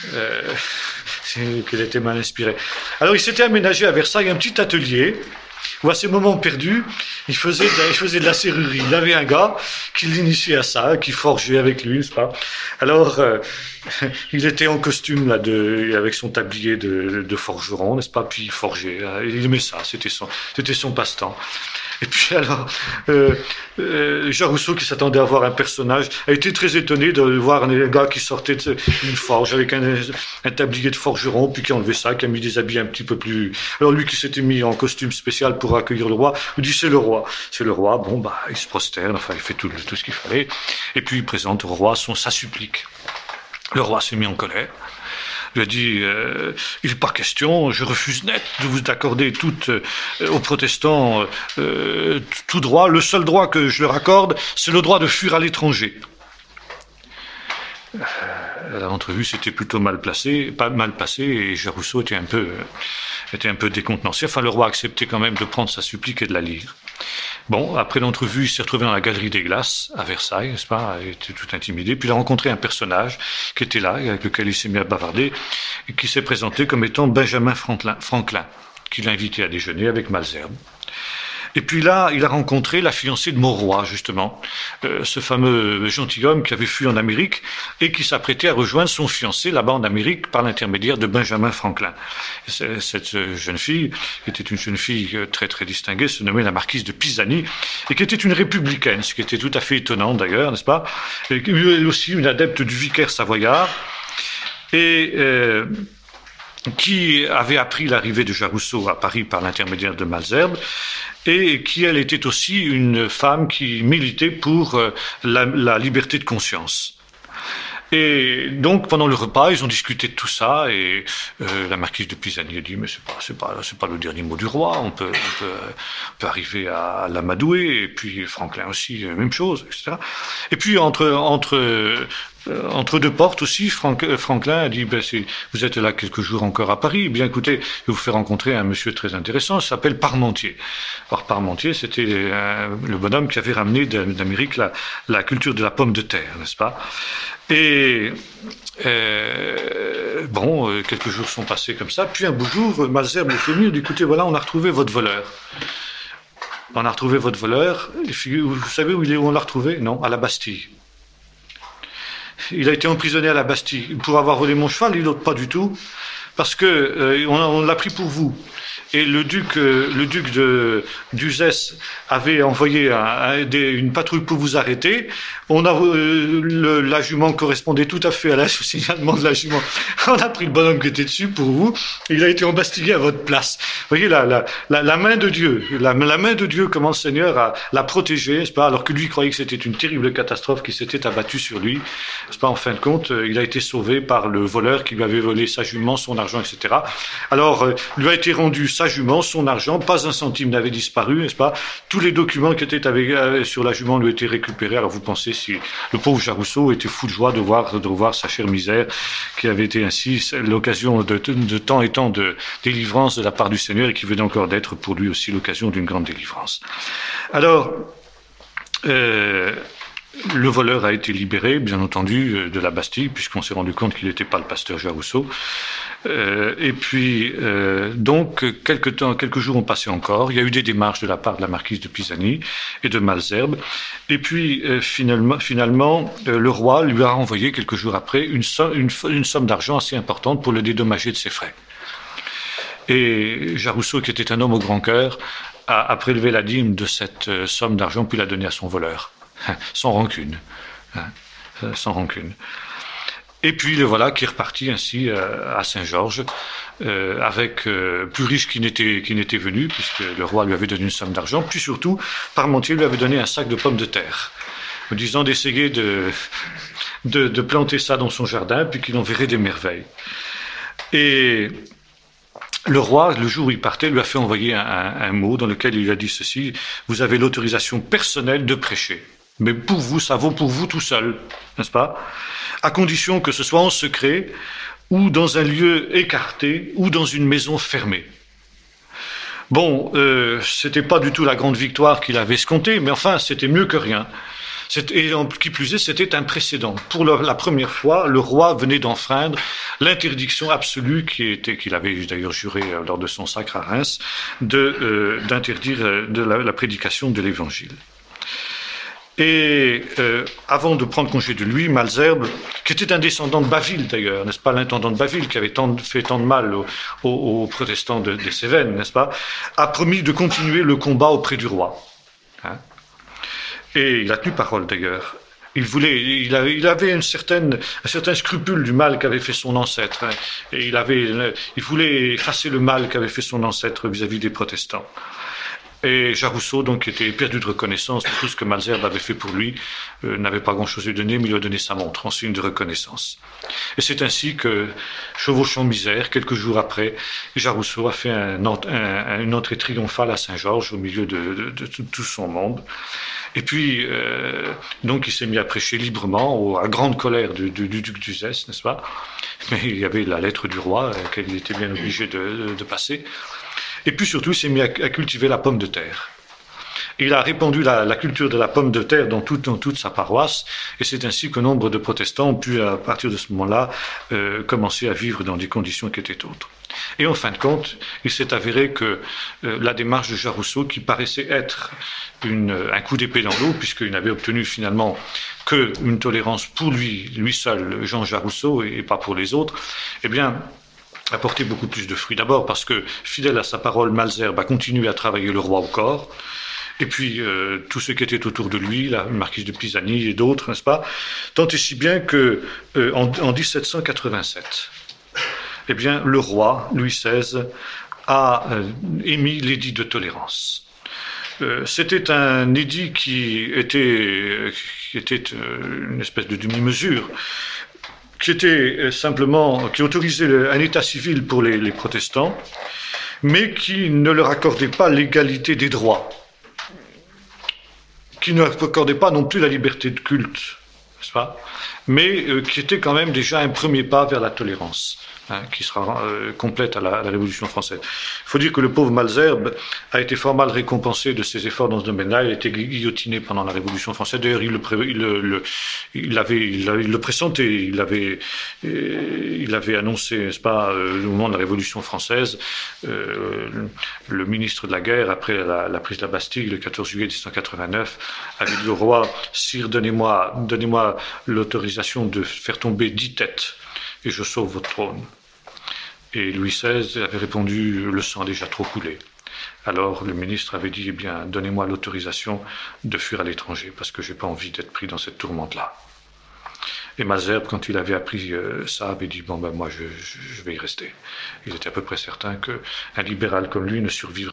euh, qu'il était mal inspiré. Alors il s'était aménagé à Versailles un petit atelier Ou à ces moments perdus, il faisait, de la, il faisait de la serrurerie. Il avait un gars qui l'initiait à ça, qui forgeait avec lui, n'est-ce pas? Alors, euh, il était en costume, là, de, avec son tablier de, de forgeron, n'est-ce pas? Puis il forgeait. Il aimait ça, c'était son, c'était son passe-temps. Et puis alors, euh, euh, Jean Rousseau, qui s'attendait à voir un personnage, a été très étonné de voir un gars qui sortait d'une forge avec un, un tablier de forgeron, puis qui enlevait ça, qui a mis des habits un petit peu plus... Alors lui qui s'était mis en costume spécial pour accueillir le roi, il dit c'est le roi. C'est le roi, bon bah il se prosterne, enfin il fait tout, tout ce qu'il fallait, et puis il présente au roi son, sa supplique. Le roi s'est mis en colère. Il a dit, euh, il n'est pas question, je refuse net de vous accorder tout, euh, aux protestants euh, tout droit. Le seul droit que je leur accorde, c'est le droit de fuir à l'étranger. Euh, L'entrevue s'était plutôt mal placée, pas mal passée, et Jean Rousseau était un peu, euh, était un peu décontenancé. Enfin, le roi a accepté quand même de prendre sa supplique et de la lire. Bon, après l'entrevue, il s'est retrouvé dans la galerie des glaces, à Versailles, n'est-ce pas? Il était tout intimidé. Puis il a rencontré un personnage qui était là, avec lequel il s'est mis à bavarder, et qui s'est présenté comme étant Benjamin Franklin, Franklin qui l'a invité à déjeuner avec Malesherbes. Et puis là, il a rencontré la fiancée de Mauroy, justement, euh, ce fameux gentilhomme qui avait fui en Amérique et qui s'apprêtait à rejoindre son fiancé là-bas en Amérique par l'intermédiaire de Benjamin Franklin. Cette jeune fille, qui était une jeune fille très très distinguée, se nommait la marquise de Pisani, et qui était une républicaine, ce qui était tout à fait étonnant d'ailleurs, n'est-ce pas? Et elle aussi une adepte du vicaire savoyard, et... Euh, qui avait appris l'arrivée de Jean Rousseau à Paris par l'intermédiaire de Malesherbes, et qui, elle, était aussi une femme qui militait pour la, la liberté de conscience. Et donc, pendant le repas, ils ont discuté de tout ça, et euh, la marquise de Pisani a dit, mais c'est pas, c'est pas, c'est pas le dernier mot du roi, on peut, on peut, on peut arriver à l'amadouer, et puis Franklin aussi, même chose, et cetera. Et puis, entre, entre, euh, entre deux portes aussi, Frank, Franklin a dit, ben, c'est, vous êtes là quelques jours encore à Paris, eh bien écoutez, je vais vous faire rencontrer un monsieur très intéressant, il s'appelle Parmentier. Or, Parmentier, c'était euh, le bonhomme qui avait ramené d'Amérique la, la culture de la pomme de terre, n'est-ce pas? Et euh, bon, euh, quelques jours sont passés comme ça. Puis un beau jour, Malesherbes est venu et dit, écoutez, voilà, on a retrouvé votre voleur. On a retrouvé votre voleur. Vous savez où il est, où on l'a retrouvé? Non, à la Bastille. Il a été emprisonné à la Bastille pour avoir volé mon cheval, et l'autre pas du tout, parce que euh, on, on l'a pris pour vous. Et le duc, euh, le duc de d'Uzès avait envoyé un, un, des, une patrouille pour vous arrêter. On a euh, le, la jument correspondait tout à fait à la, au signalement de la jument. On a pris le bonhomme qui était dessus pour vous. Et il a été embastillé à votre place. Vous voyez la, la, la, la main de Dieu, la, la main de Dieu, comment le Seigneur a l'a protégé, n'est-ce pas? Alors que lui croyait que c'était une terrible catastrophe qui s'était abattue sur lui, n'est-ce pas? En fin de compte, il a été sauvé par le voleur qui lui avait volé sa jument, son argent, et cetera. Alors euh, lui a été rendu sa jument, son argent, pas un centime n'avait disparu, n'est-ce pas? Tous les documents qui étaient avec, euh, sur la jument lui ont été récupérés. Alors vous pensez si le pauvre Jean Rousseau était fou de joie de voir, de voir sa chère misère, qui avait été ainsi l'occasion de, de tant et tant de délivrance de la part du Seigneur, et qui venait encore d'être pour lui aussi l'occasion d'une grande délivrance. Alors, euh, le voleur a été libéré, bien entendu, de la Bastille, puisqu'on s'est rendu compte qu'il n'était pas le pasteur Jean Rousseau. Euh, et puis, euh, donc, quelques temps, quelques jours ont passé encore. Il y a eu des démarches de la part de la marquise de Pisani et de Malesherbes. Et puis, euh, finalement, finalement euh, le roi lui a envoyé quelques jours après une somme, une, une somme d'argent assez importante pour le dédommager de ses frais. Et Jean Rousseau, qui était un homme au grand cœur, a, a prélevé la dîme de cette euh, somme d'argent puis l'a donnée à son voleur, sans rancune, hein, sans rancune. Et puis le voilà qui est reparti ainsi euh, à Saint-Georges, euh, avec euh, plus riche qu'il n'était qu'il n'était venu, puisque le roi lui avait donné une somme d'argent, puis surtout, Parmentier lui avait donné un sac de pommes de terre, en disant d'essayer de, de, de planter ça dans son jardin, puis qu'il en verrait des merveilles. Et le roi, le jour où il partait, lui a fait envoyer un, un, un mot dans lequel il lui a dit ceci: vous avez l'autorisation personnelle de prêcher. Mais pour vous, ça vaut pour vous tout seul, n'est-ce pas? À condition que ce soit en secret, ou dans un lieu écarté, ou dans une maison fermée. Bon, euh, c'était pas du tout la grande victoire qu'il avait escomptée, mais enfin, c'était mieux que rien. Et en, qui plus est, c'était un précédent. Pour le, la première fois, le roi venait d'enfreindre l'interdiction absolue qui était, qu'il avait d'ailleurs juré lors de son sacre à Reims, de, euh, d'interdire de la, la prédication de l'Évangile. Et euh, avant de prendre congé de lui, Malesherbes, qui était un descendant de Baville d'ailleurs, n'est-ce pas, l'intendant de Baville, qui avait tant de, fait tant de mal aux, aux, aux protestants de, des Cévennes, n'est-ce pas, a promis de continuer le combat auprès du roi. Hein. Et il a tenu parole d'ailleurs. Il voulait, il avait, il avait une certaine, un certain scrupule du mal qu'avait fait son ancêtre. Hein, et il avait, il voulait effacer le mal qu'avait fait son ancêtre vis-à-vis des protestants. Et Jarusso, donc, était perdu de reconnaissance pour tout ce que Malesherbes avait fait pour lui, euh, n'avait pas grand-chose à lui donner, mais il lui a donné sa montre en signe de reconnaissance. Et c'est ainsi que, chevauchant misère, quelques jours après, Jarusso a fait un, un, une entrée triomphale à Saint-Georges, au milieu de, de, de, de tout son monde. Et puis, euh, donc, il s'est mis à prêcher librement, à grande colère du, du, du duc d'Uzès, n'est-ce pas? Mais il y avait la lettre du roi, euh, qu'il était bien obligé de, de, de passer. Et puis surtout, il s'est mis à, à cultiver la pomme de terre. Il a répandu la, la culture de la pomme de terre dans, tout, dans toute sa paroisse, et c'est ainsi que nombre de protestants ont pu, à partir de ce moment-là, euh, commencer à vivre dans des conditions qui étaient autres. Et en fin de compte, il s'est avéré que euh, la démarche de Jarusso, qui paraissait être une, un coup d'épée dans l'eau, puisqu'il n'avait obtenu finalement qu'une tolérance pour lui, lui seul, Jean Jarusso, et, et pas pour les autres, eh bien, a porté beaucoup plus de fruits. D'abord parce que, fidèle à sa parole, Malesherbes a continué à travailler le roi au corps, et puis euh, tous ceux qui étaient autour de lui, la marquise de Pisani et d'autres, n'est-ce pas, tant et si bien que euh, en, en dix-sept cent quatre-vingt-sept, eh bien, le roi, Louis seize, a euh, émis l'édit de tolérance. Euh, c'était un édit qui était, qui était euh, une espèce de demi-mesure, qui était simplement, qui autorisait le, un état civil pour les, les protestants, mais qui ne leur accordait pas l'égalité des droits, qui ne leur accordait pas non plus la liberté de culte, n'est-ce pas, mais euh, qui était quand même déjà un premier pas vers la tolérance. Hein, qui sera euh, complète à la, à la Révolution française. Il faut dire que le pauvre Malesherbes a été fort mal récompensé de ses efforts dans ce domaine-là. Il a été guillotiné pendant la Révolution française. D'ailleurs, il le, il le, il avait, il, il le pressentait. Il avait, il avait annoncé, n'est-ce pas, euh, au moment de la Révolution française, euh, le, le ministre de la guerre, après la, la prise de la Bastille, le quatorze juillet dix-sept cent quatre-vingt-neuf, avait dit au roi: Sire, donnez-moi, donnez-moi l'autorisation de faire tomber dix têtes, et je sauve votre trône. Et Louis seize avait répondu: le sang a déjà trop coulé. Alors le ministre avait dit: eh bien, donnez-moi l'autorisation de fuir à l'étranger, parce que je n'ai pas envie d'être pris dans cette tourmente-là. Et Malesherbes, quand il avait appris euh, ça, avait dit: bon ben moi je, je, je vais y rester. Il était à peu près certain qu'un libéral comme lui ne survivrait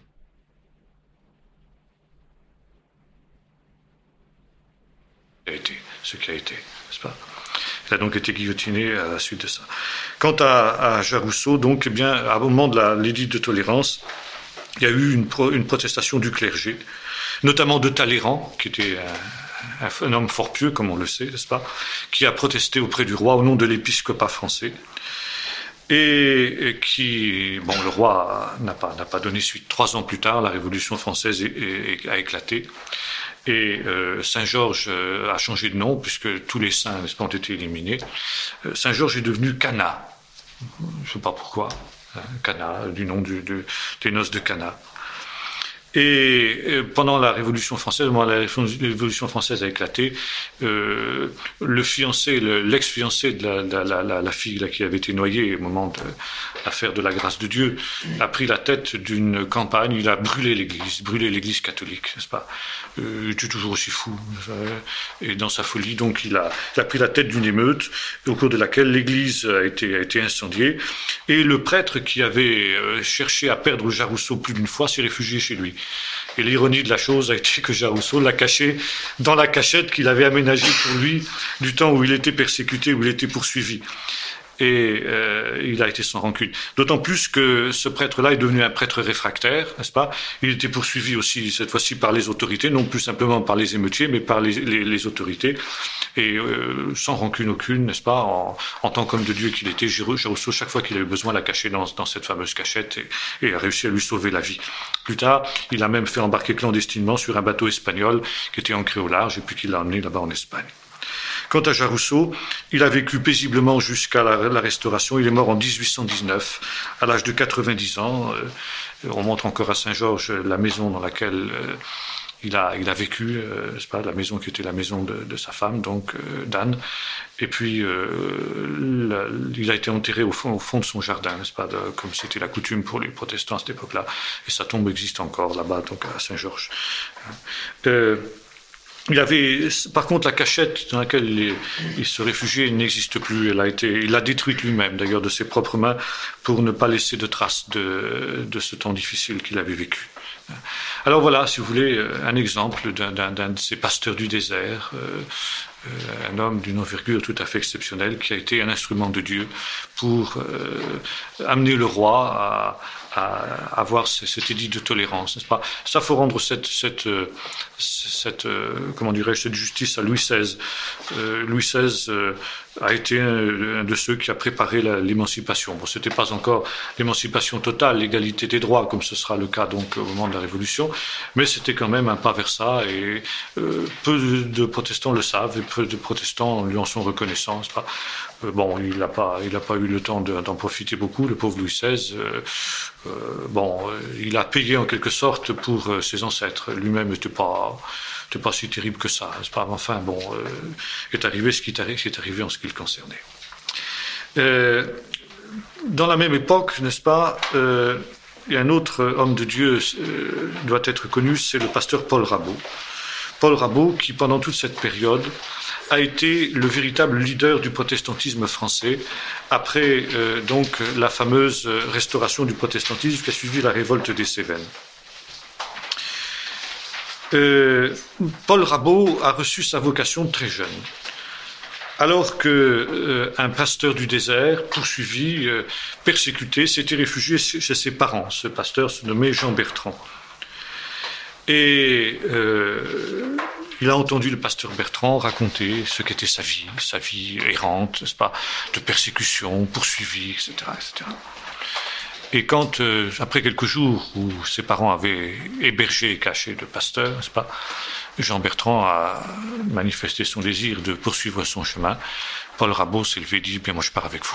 pas. Ce qui a été, n'est-ce pas? Il a donc été guillotiné à la suite de ça. Quant à, à Jarusso, donc, eh bien, au moment de l'édit de tolérance, il y a eu une, pro, une protestation du clergé, notamment de Talleyrand, qui était un, un, un homme fort pieux, comme on le sait, n'est-ce pas, qui a protesté auprès du roi au nom de l'épiscopat français, et, et qui, bon, le roi n'a pas, n'a pas donné suite. Trois ans plus tard, la Révolution française est, est, a éclaté. Et euh, Saint-Georges euh, a changé de nom, puisque tous les saints, n'est-ce pas, ont été éliminés. Euh, Saint-Georges est devenu Cana. Je ne sais pas pourquoi. Hein, Cana, du nom du, du, des noces de Cana. Et euh, pendant la Révolution française, moment la Révolution française a éclaté, euh, le fiancé, le, l'ex-fiancé de la, de la, la, la fille là, qui avait été noyée au moment de l'affaire de la grâce de Dieu, a pris la tête d'une campagne. Il a brûlé l'église, brûlé l'église catholique, n'est-ce pas? Euh, il était toujours aussi fou, et dans sa folie, donc il a, il a pris la tête d'une émeute au cours de laquelle l'église a été, a été incendiée, et le prêtre qui avait euh, cherché à perdre Jarusso plus d'une fois s'est réfugié chez lui. Et l'ironie de la chose a été que Jarusso l'a caché dans la cachette qu'il avait aménagée pour lui du temps où il était persécuté, où il était poursuivi. et euh, il a été sans rancune. D'autant plus que ce prêtre-là est devenu un prêtre réfractaire, n'est-ce pas? Il était poursuivi aussi, cette fois-ci, par les autorités, non plus simplement par les émeutiers, mais par les, les, les autorités, et euh, sans rancune aucune, n'est-ce pas? En, en tant qu'homme de Dieu qu'il était, Jarusso, chaque fois qu'il a eu besoin, l'a caché dans, dans cette fameuse cachette et, et a réussi à lui sauver la vie. Plus tard, il a même fait embarquer clandestinement sur un bateau espagnol qui était ancré au large, et puis qu'il l'a emmené là-bas en Espagne. Quant à Jarusso, il a vécu paisiblement jusqu'à la, la Restauration. Il est mort en dix-huit cent dix-neuf, à l'âge de quatre-vingt-dix ans. Euh, on montre encore à Saint-Georges la maison dans laquelle euh, il, a, il a vécu, euh, c'est pas, la maison qui était la maison de, de sa femme, donc euh, d'Anne. Et puis, euh, la, il a été enterré au fond, au fond de son jardin, n'est-ce pas, de, comme c'était la coutume pour les protestants à cette époque-là. Et sa tombe existe encore là-bas, donc à Saint-Georges. Euh, Il avait, par contre, la cachette dans laquelle il, il se réfugiait n'existe plus. Elle a été, il l'a détruite lui-même, d'ailleurs, de ses propres mains, pour ne pas laisser de traces de, de ce temps difficile qu'il avait vécu. Alors voilà, si vous voulez, un exemple d'un, d'un, d'un de ces pasteurs du désert, euh, un homme d'une envergure tout à fait exceptionnelle, qui a été un instrument de Dieu pour euh, amener le roi à à avoir cet édit de tolérance, n'est-ce pas? Ça, faut rendre cette, cette, cette, comment dirais-je, cette justice à Louis seize. Euh, Louis seize euh, a été un, un de ceux qui a préparé la, l'émancipation. Bon, c'était pas encore l'émancipation totale, l'égalité des droits, comme ce sera le cas donc au moment de la Révolution, mais c'était quand même un pas vers ça, et euh, peu de protestants le savent, et peu de protestants lui en sont reconnaissants, n'est-ce pas? Euh, bon, il n'a pas, il n'a pas eu le temps de, d'en profiter beaucoup, le pauvre Louis seize. Euh, euh, bon, euh, il a payé en quelque sorte pour euh, ses ancêtres. Lui-même n'était pas, n'était pas si terrible que ça, n'est-ce pas? Enfin, bon, euh, est arrivé ce qui est arrivé, ce qui est arrivé en ce qui le concernait. Euh, dans la même époque, n'est-ce pas, euh, il y a un autre homme de Dieu euh, doit être connu, c'est le pasteur Paul Rabaut. Paul Rabaut, qui pendant toute cette période a été le véritable leader du protestantisme français après euh, donc la fameuse restauration du protestantisme qui a suivi la révolte des Cévennes. Euh, Paul Rabaut a reçu sa vocation très jeune, alors que euh, un pasteur du désert, poursuivi, euh, persécuté, s'était réfugié chez ses parents. Ce pasteur se nommait Jean Bertrand. Et euh, il a entendu le pasteur Bertrand raconter ce qu'était sa vie, sa vie errante, n'est-ce pas, de persécution, poursuivi, et cetera, et cetera. Et quand, euh, après quelques jours où ses parents avaient hébergé et caché le pasteur, n'est-ce pas, Jean Bertrand a manifesté son désir de poursuivre son chemin, Paul Rabaut s'est levé et dit « Bien, moi je pars avec vous ».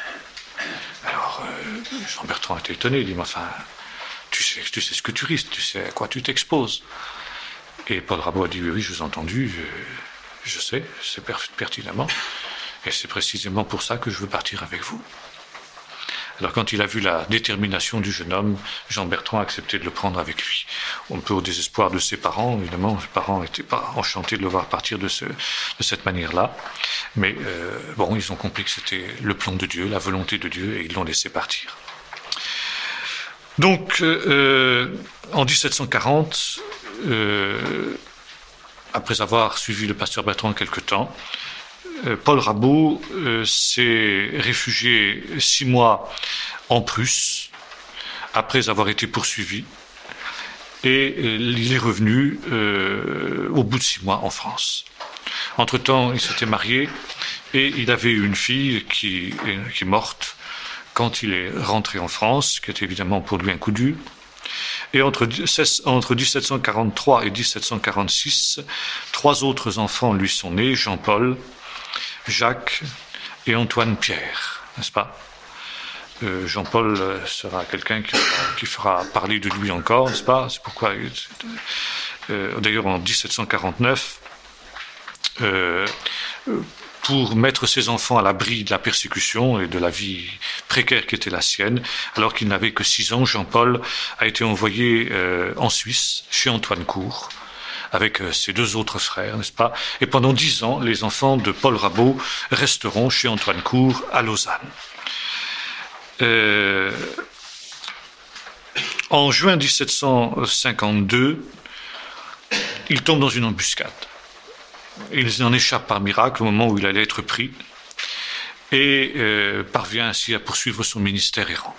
Alors, euh, Jean Bertrand était étonné, il dit « Mais enfin, tu sais, tu sais ce que tu risques, tu sais à quoi tu t'exposes ». Et Paul Rabaut a dit, oui, oui, je vous ai entendu, je, je sais, je sais pertinemment, et c'est précisément pour ça que je veux partir avec vous. Alors quand il a vu la détermination du jeune homme, Jean Bertrand a accepté de le prendre avec lui. Un peu au désespoir de ses parents, évidemment, ses parents n'étaient pas enchantés de le voir partir de, ce, de cette manière-là, mais euh, bon, ils ont compris que c'était le plan de Dieu, la volonté de Dieu, et ils l'ont laissé partir. Donc, euh, en dix-sept cent quarante, Euh, après avoir suivi le pasteur Bertrand quelque temps, euh, Paul Rabaut euh, s'est réfugié six mois en Prusse après avoir été poursuivi, et euh, il est revenu euh, au bout de six mois en France. Entre-temps, il s'était marié et il avait une fille qui, qui est morte quand il est rentré en France, qui était évidemment pour lui un coup dur. Et entre, entre dix-sept cent quarante-trois et dix-sept cent quarante-six, trois autres enfants lui sont nés, Jean-Paul, Jacques et Antoine-Pierre, n'est-ce pas? euh, Jean-Paul sera quelqu'un qui, qui fera parler de lui encore, n'est-ce pas? C'est pourquoi, euh, d'ailleurs en dix-sept cent quarante-neuf, euh, pour mettre ses enfants à l'abri de la persécution et de la vie précaire qui était la sienne, alors qu'il n'avait que six ans, Jean-Paul a été envoyé euh, en Suisse, chez Antoine Court, avec euh, ses deux autres frères, n'est-ce pas? Et pendant dix ans, les enfants de Paul Rabaut resteront chez Antoine Court à Lausanne. Euh, en juin dix-sept cent cinquante-deux, il tombe dans une embuscade. Il en échappe par miracle au moment où il allait être pris. et euh, parvient ainsi à poursuivre son ministère errant.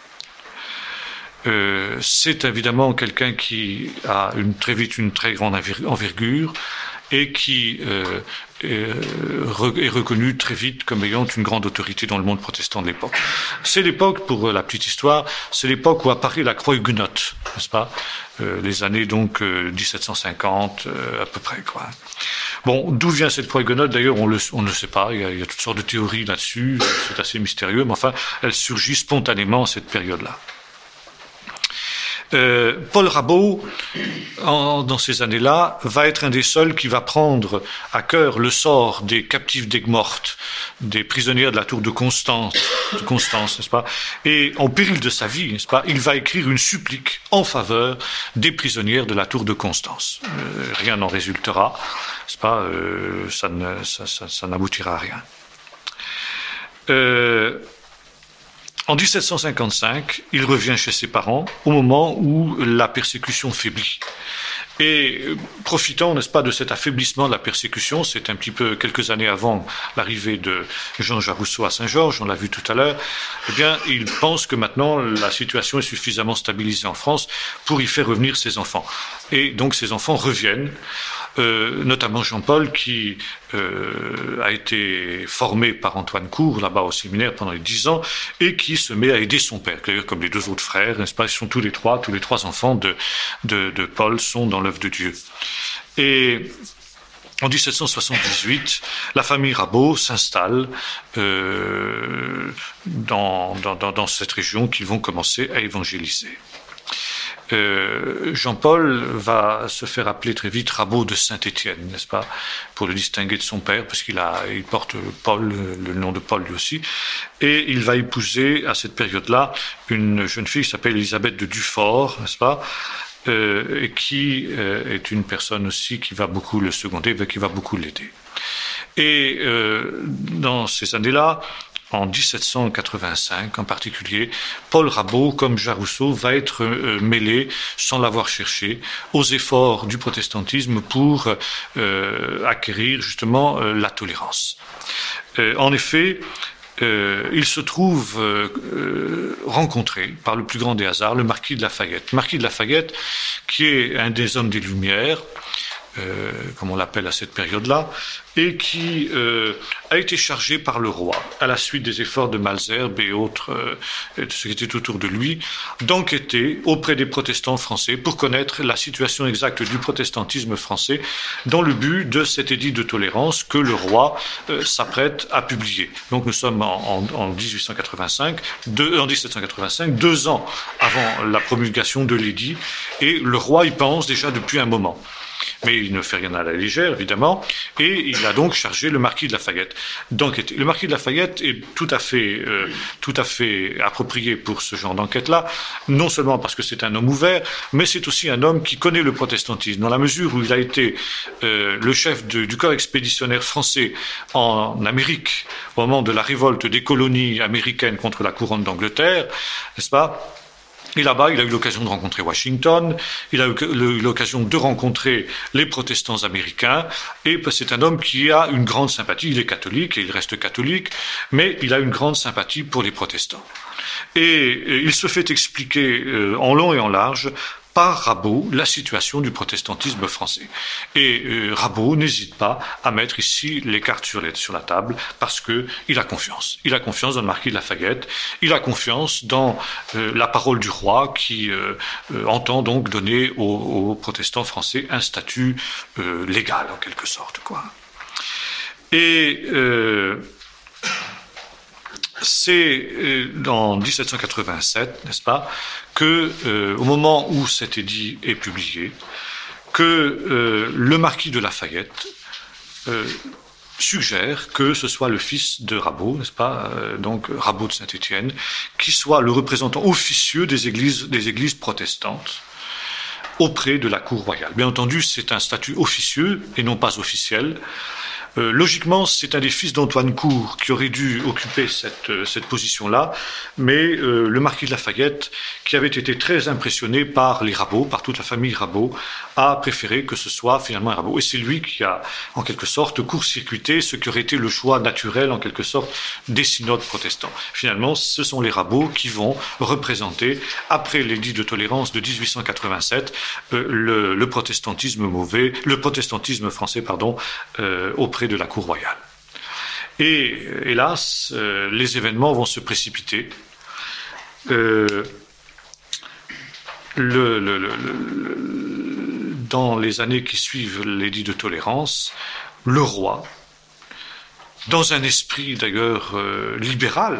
Euh, c'est évidemment quelqu'un qui a une, très vite une très grande envergure et qui euh, est reconnu très vite comme ayant une grande autorité dans le monde protestant de l'époque. C'est l'époque, pour la petite histoire, c'est l'époque où apparaît la croix huguenote, n'est-ce pas, euh, les années donc euh, dix-sept cent cinquante euh, à peu près, quoi. Bon, d'où vient cette croix huguenote? D'ailleurs, on, le, on ne le sait pas, il y, a, il y a toutes sortes de théories là-dessus, c'est assez mystérieux, mais enfin, elle surgit spontanément à cette période-là. Euh, Paul Rabaut, en, dans ces années-là, va être un des seuls qui va prendre à cœur le sort des captifs d'Aigues-Mortes, des prisonnières de la tour de Constance, de Constance, n'est-ce pas? Et en péril de sa vie, n'est-ce pas, il va écrire une supplique en faveur des prisonnières de la tour de Constance. Euh, rien n'en résultera, n'est-ce pas? Euh, ça, ne, ça, ça, ça n'aboutira à rien. Euh, En dix-sept cent cinquante-cinq, il revient chez ses parents au moment où la persécution faiblit. Et profitant, n'est-ce pas, de cet affaiblissement de la persécution, c'est un petit peu quelques années avant l'arrivée de Jean Jarousseau à Saint-Georges, on l'a vu tout à l'heure, eh bien, il pense que maintenant la situation est suffisamment stabilisée en France pour y faire revenir ses enfants. Et donc ces enfants reviennent. Euh, notamment Jean-Paul qui euh, a été formé par Antoine Court là-bas au séminaire pendant les dix ans et qui se met à aider son père, d'ailleurs comme les deux autres frères, n'est-ce pas, ils sont tous les trois, tous les trois enfants de, de, de Paul sont dans l'œuvre de Dieu. Et en dix-sept cent soixante-dix-huit, la famille Rabaut s'installe euh, dans, dans, dans cette région qu'ils vont commencer à évangéliser. Euh, Jean-Paul va se faire appeler très vite Rabaut de Saint-Étienne, n'est-ce pas, pour le distinguer de son père, parce qu'il a, il porte Paul, le nom de Paul lui aussi, et il va épouser à cette période-là une jeune fille qui s'appelle Élisabeth de Dufort, n'est-ce pas, euh, et qui euh, est une personne aussi qui va beaucoup le seconder, qui va beaucoup l'aider. Et euh, dans ces années-là, en dix-sept cent quatre-vingt-cinq en particulier, Paul Rabaut, comme Jarousseau, va être euh, mêlé, sans l'avoir cherché, aux efforts du protestantisme pour euh, acquérir justement euh, la tolérance. Euh, en effet, euh, il se trouve euh, euh, rencontré par le plus grand des hasards, le marquis de Lafayette. Marquis de Lafayette, qui est un des hommes des Lumières, Euh, comme on l'appelle à cette période-là, et qui euh, a été chargé par le roi, à la suite des efforts de Malesherbes et autres, euh, et de ce qui était autour de lui, d'enquêter auprès des protestants français pour connaître la situation exacte du protestantisme français dans le but de cet édit de tolérance que le roi euh, s'apprête à publier. Donc nous sommes en, en, en dix-huit cent quatre-vingt-cinq, deux, en dix-sept cent quatre-vingt-cinq, deux ans avant la promulgation de l'édit, et le roi y pense déjà depuis un moment. Mais il ne fait rien à la légère, évidemment, et il a donc chargé le marquis de Lafayette d'enquêter. Le marquis de Lafayette est tout à fait, euh, tout à fait approprié pour ce genre d'enquête-là, non seulement parce que c'est un homme ouvert, mais c'est aussi un homme qui connaît le protestantisme, dans la mesure où il a été euh, le chef de, du corps expéditionnaire français en Amérique, au moment de la révolte des colonies américaines contre la couronne d'Angleterre, n'est-ce pas ? Et là-bas, il a eu l'occasion de rencontrer Washington, il a eu l'occasion de rencontrer les protestants américains, et c'est un homme qui a une grande sympathie, il est catholique, et il reste catholique, mais il a une grande sympathie pour les protestants. Et il se fait expliquer en long et en large par Rabaut la situation du protestantisme français. Et euh, Rabaut n'hésite pas à mettre ici les cartes sur, les, sur la table parce que il a confiance. Il a confiance dans le marquis de Lafayette, il a confiance dans euh, la parole du roi qui euh, euh, entend donc donner aux, aux protestants français un statut euh, légal en quelque sorte, quoi. Et euh, c'est euh, en dix-sept cent quatre-vingt-sept, n'est-ce pas, que, euh, au moment où cet édit est publié, que euh, le marquis de Lafayette euh, suggère que ce soit le fils de Rabaut, n'est-ce pas, euh, donc Rabaut de Saint-Étienne, qui soit le représentant officieux des églises, des églises protestantes auprès de la cour royale. Bien entendu, c'est un statut officieux et non pas officiel. Euh, logiquement, c'est un des fils d'Antoine Court qui aurait dû occuper cette, euh, cette position-là, mais euh, le marquis de Lafayette, qui avait été très impressionné par les Rabault, par toute la famille Rabault, a préféré que ce soit finalement un Rabault. Et c'est lui qui a, en quelque sorte, court-circuité ce qui aurait été le choix naturel, en quelque sorte, des synodes protestants. Finalement, ce sont les Rabault qui vont représenter, après l'édit de tolérance de dix-huit cent quatre-vingt-sept, euh, le, le protestantisme mauvais, le protestantisme français, pardon, euh, auprès de la cour royale. Et hélas, euh, les événements vont se précipiter. Euh, le, le, le, le, dans les années qui suivent l'édit de tolérance, le roi, dans un esprit d'ailleurs euh, libéral,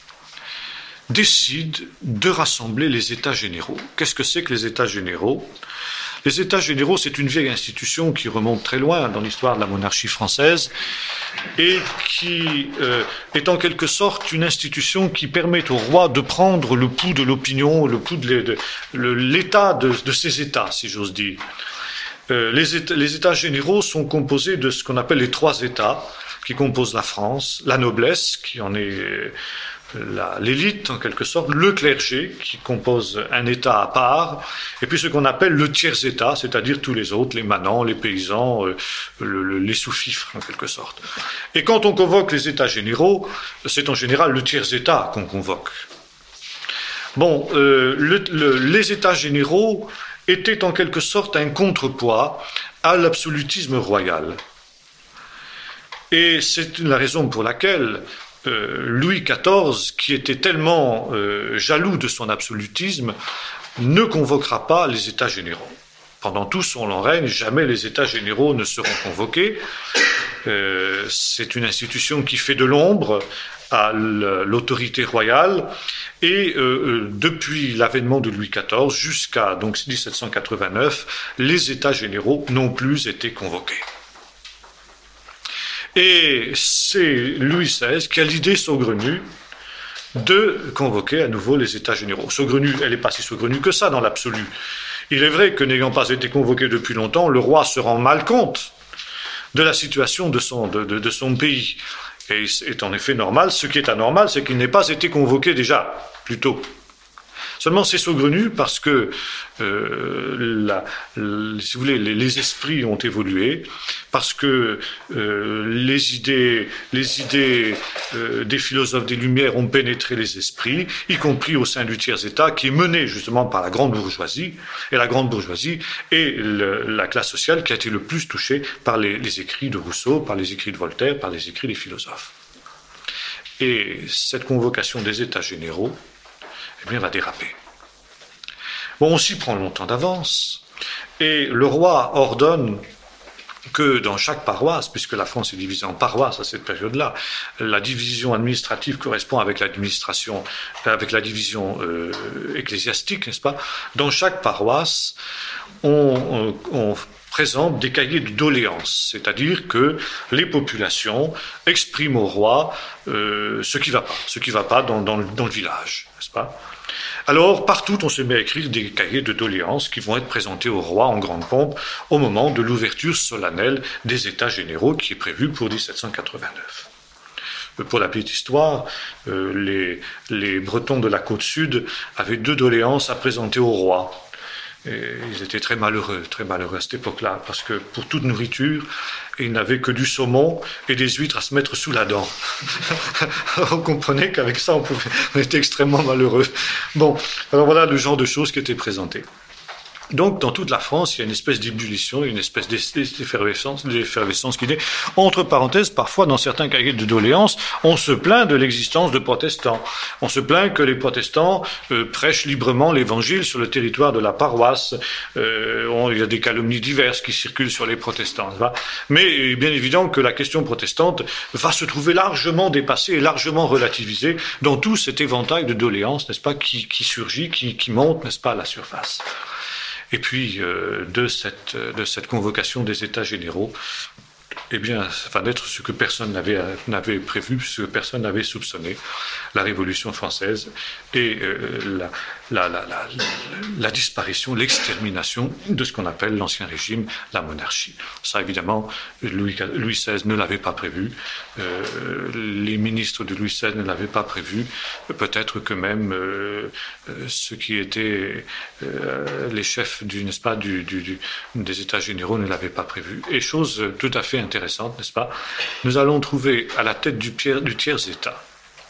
décide de rassembler les États généraux. Qu'est-ce que c'est que les États généraux ? Les États généraux, c'est une vieille institution qui remonte très loin dans l'histoire de la monarchie française et qui euh, est en quelque sorte une institution qui permet au roi de prendre le pouls de l'opinion, le pouls de, de, de l'état de, de ses États, si j'ose dire. Euh, les, états, les États généraux sont composés de ce qu'on appelle les trois États qui composent la France, la noblesse, qui en est la, l'élite en quelque sorte, le clergé qui compose un État à part, et puis ce qu'on appelle le tiers-État, c'est-à-dire tous les autres, les manants, les paysans, euh, le, le, les sous-fifres en quelque sorte. Et quand on convoque les États généraux, c'est en général le tiers-État qu'on convoque. Bon, euh, le, le, les États généraux étaient en quelque sorte un contrepoids à l'absolutisme royal. Et c'est la raison pour laquelle Euh, Louis quatorze, qui était tellement euh, jaloux de son absolutisme, ne convoquera pas les États généraux. Pendant tout son long règne, jamais les États généraux ne seront convoqués. Euh, c'est une institution qui fait de l'ombre à l'autorité royale, et euh, depuis l'avènement de Louis quatorze jusqu'à donc dix-sept cent quatre-vingt-neuf, les États généraux n'ont plus été convoqués. Et c'est Louis seize qui a l'idée saugrenue de convoquer à nouveau les États généraux. Saugrenue, elle n'est pas si saugrenue que ça dans l'absolu. Il est vrai que n'ayant pas été convoqué depuis longtemps, le roi se rend mal compte de la situation de son, de, de, de son pays. Et c'est en effet normal. Ce qui est anormal, c'est qu'il n'ait pas été convoqué déjà, plus tôt. Seulement, c'est saugrenu parce que, euh, la, la, si vous voulez, les, les esprits ont évolué, parce que euh, les idées, les idées euh, des philosophes des Lumières ont pénétré les esprits, y compris au sein du tiers-État, qui est mené justement par la grande bourgeoisie, et la grande bourgeoisie est le, la classe sociale qui a été le plus touchée par les, les écrits de Rousseau, par les écrits de Voltaire, par les écrits des philosophes. Et cette convocation des États généraux, eh bien, va déraper. Bon, on s'y prend longtemps d'avance, et le roi ordonne que dans chaque paroisse, puisque la France est divisée en paroisses à cette période-là, la division administrative correspond avec l'administration, avec la division euh, ecclésiastique, n'est-ce pas ? Dans chaque paroisse, on, on, on présente des cahiers de doléances, c'est-à-dire que les populations expriment au roi euh, ce qui ne va pas, ce qui ne va pas dans, dans, dans le village, n'est-ce pas ? Alors, partout, on se met à écrire des cahiers de doléances qui vont être présentés au roi en grande pompe au moment de l'ouverture solennelle des États généraux qui est prévue pour dix-sept cent quatre-vingt-neuf. Pour la petite histoire, euh, les, les Bretons de la côte sud avaient deux doléances à présenter au roi. Et ils étaient très malheureux, très malheureux à cette époque-là, parce que pour toute nourriture, ils n'avaient que du saumon et des huîtres à se mettre sous la dent. On comprenait qu'avec ça, on, pouvait, on était extrêmement malheureux. Bon, alors voilà le genre de choses qui étaient présentées. Donc, dans toute la France, il y a une espèce d'ébullition, une espèce d'effervescence, d'effervescence qui naît. Entre parenthèses, parfois, dans certains cahiers de doléances, on se plaint de l'existence de protestants. On se plaint que les protestants euh, prêchent librement l'évangile sur le territoire de la paroisse. Euh, on, il y a des calomnies diverses qui circulent sur les protestants. Mais il est bien évident que la question protestante va se trouver largement dépassée et largement relativisée dans tout cet éventail de doléances, n'est-ce pas, qui, qui surgit, qui, qui monte, n'est-ce pas, à la surface. Et puis, euh, de, cette, de cette convocation des États généraux, eh bien, ça va naître ce que personne n'avait, n'avait prévu, ce que personne n'avait soupçonné, la Révolution française et euh, la, la, la, la, la disparition, l'extermination de ce qu'on appelle l'Ancien Régime, la monarchie. Ça, évidemment, Louis, Louis seize ne l'avait pas prévu, euh, les ministres de Louis seize ne l'avaient pas prévu, peut-être que même euh, ceux qui étaient euh, les chefs du, n'est-ce pas, du, du, du, des États généraux ne l'avaient pas prévu. Et chose tout à fait intéressante, n'est-ce pas, nous allons trouver à la tête du, tiers, du tiers-État,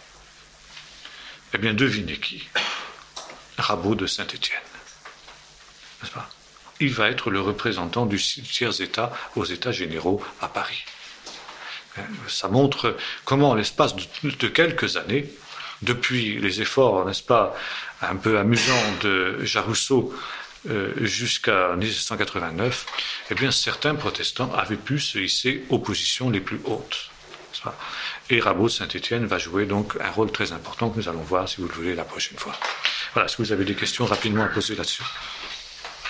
eh bien, devinez qui? Rabaud de Saint-Étienne, n'est-ce pas? Il va être le représentant du tiers-État aux États généraux à Paris. Ça montre comment, en l'espace de, de quelques années, depuis les efforts, n'est-ce pas, un peu amusants de Jarussot euh, jusqu'à mille sept cent quatre-vingt-neuf, eh bien, certains protestants avaient pu se hisser aux positions les plus hautes. N'est-ce pas? Et Rabaud de Saint-Étienne va jouer donc un rôle très important que nous allons voir, si vous le voulez, la prochaine fois. Voilà, est-ce que vous avez des questions rapidement à poser là-dessus?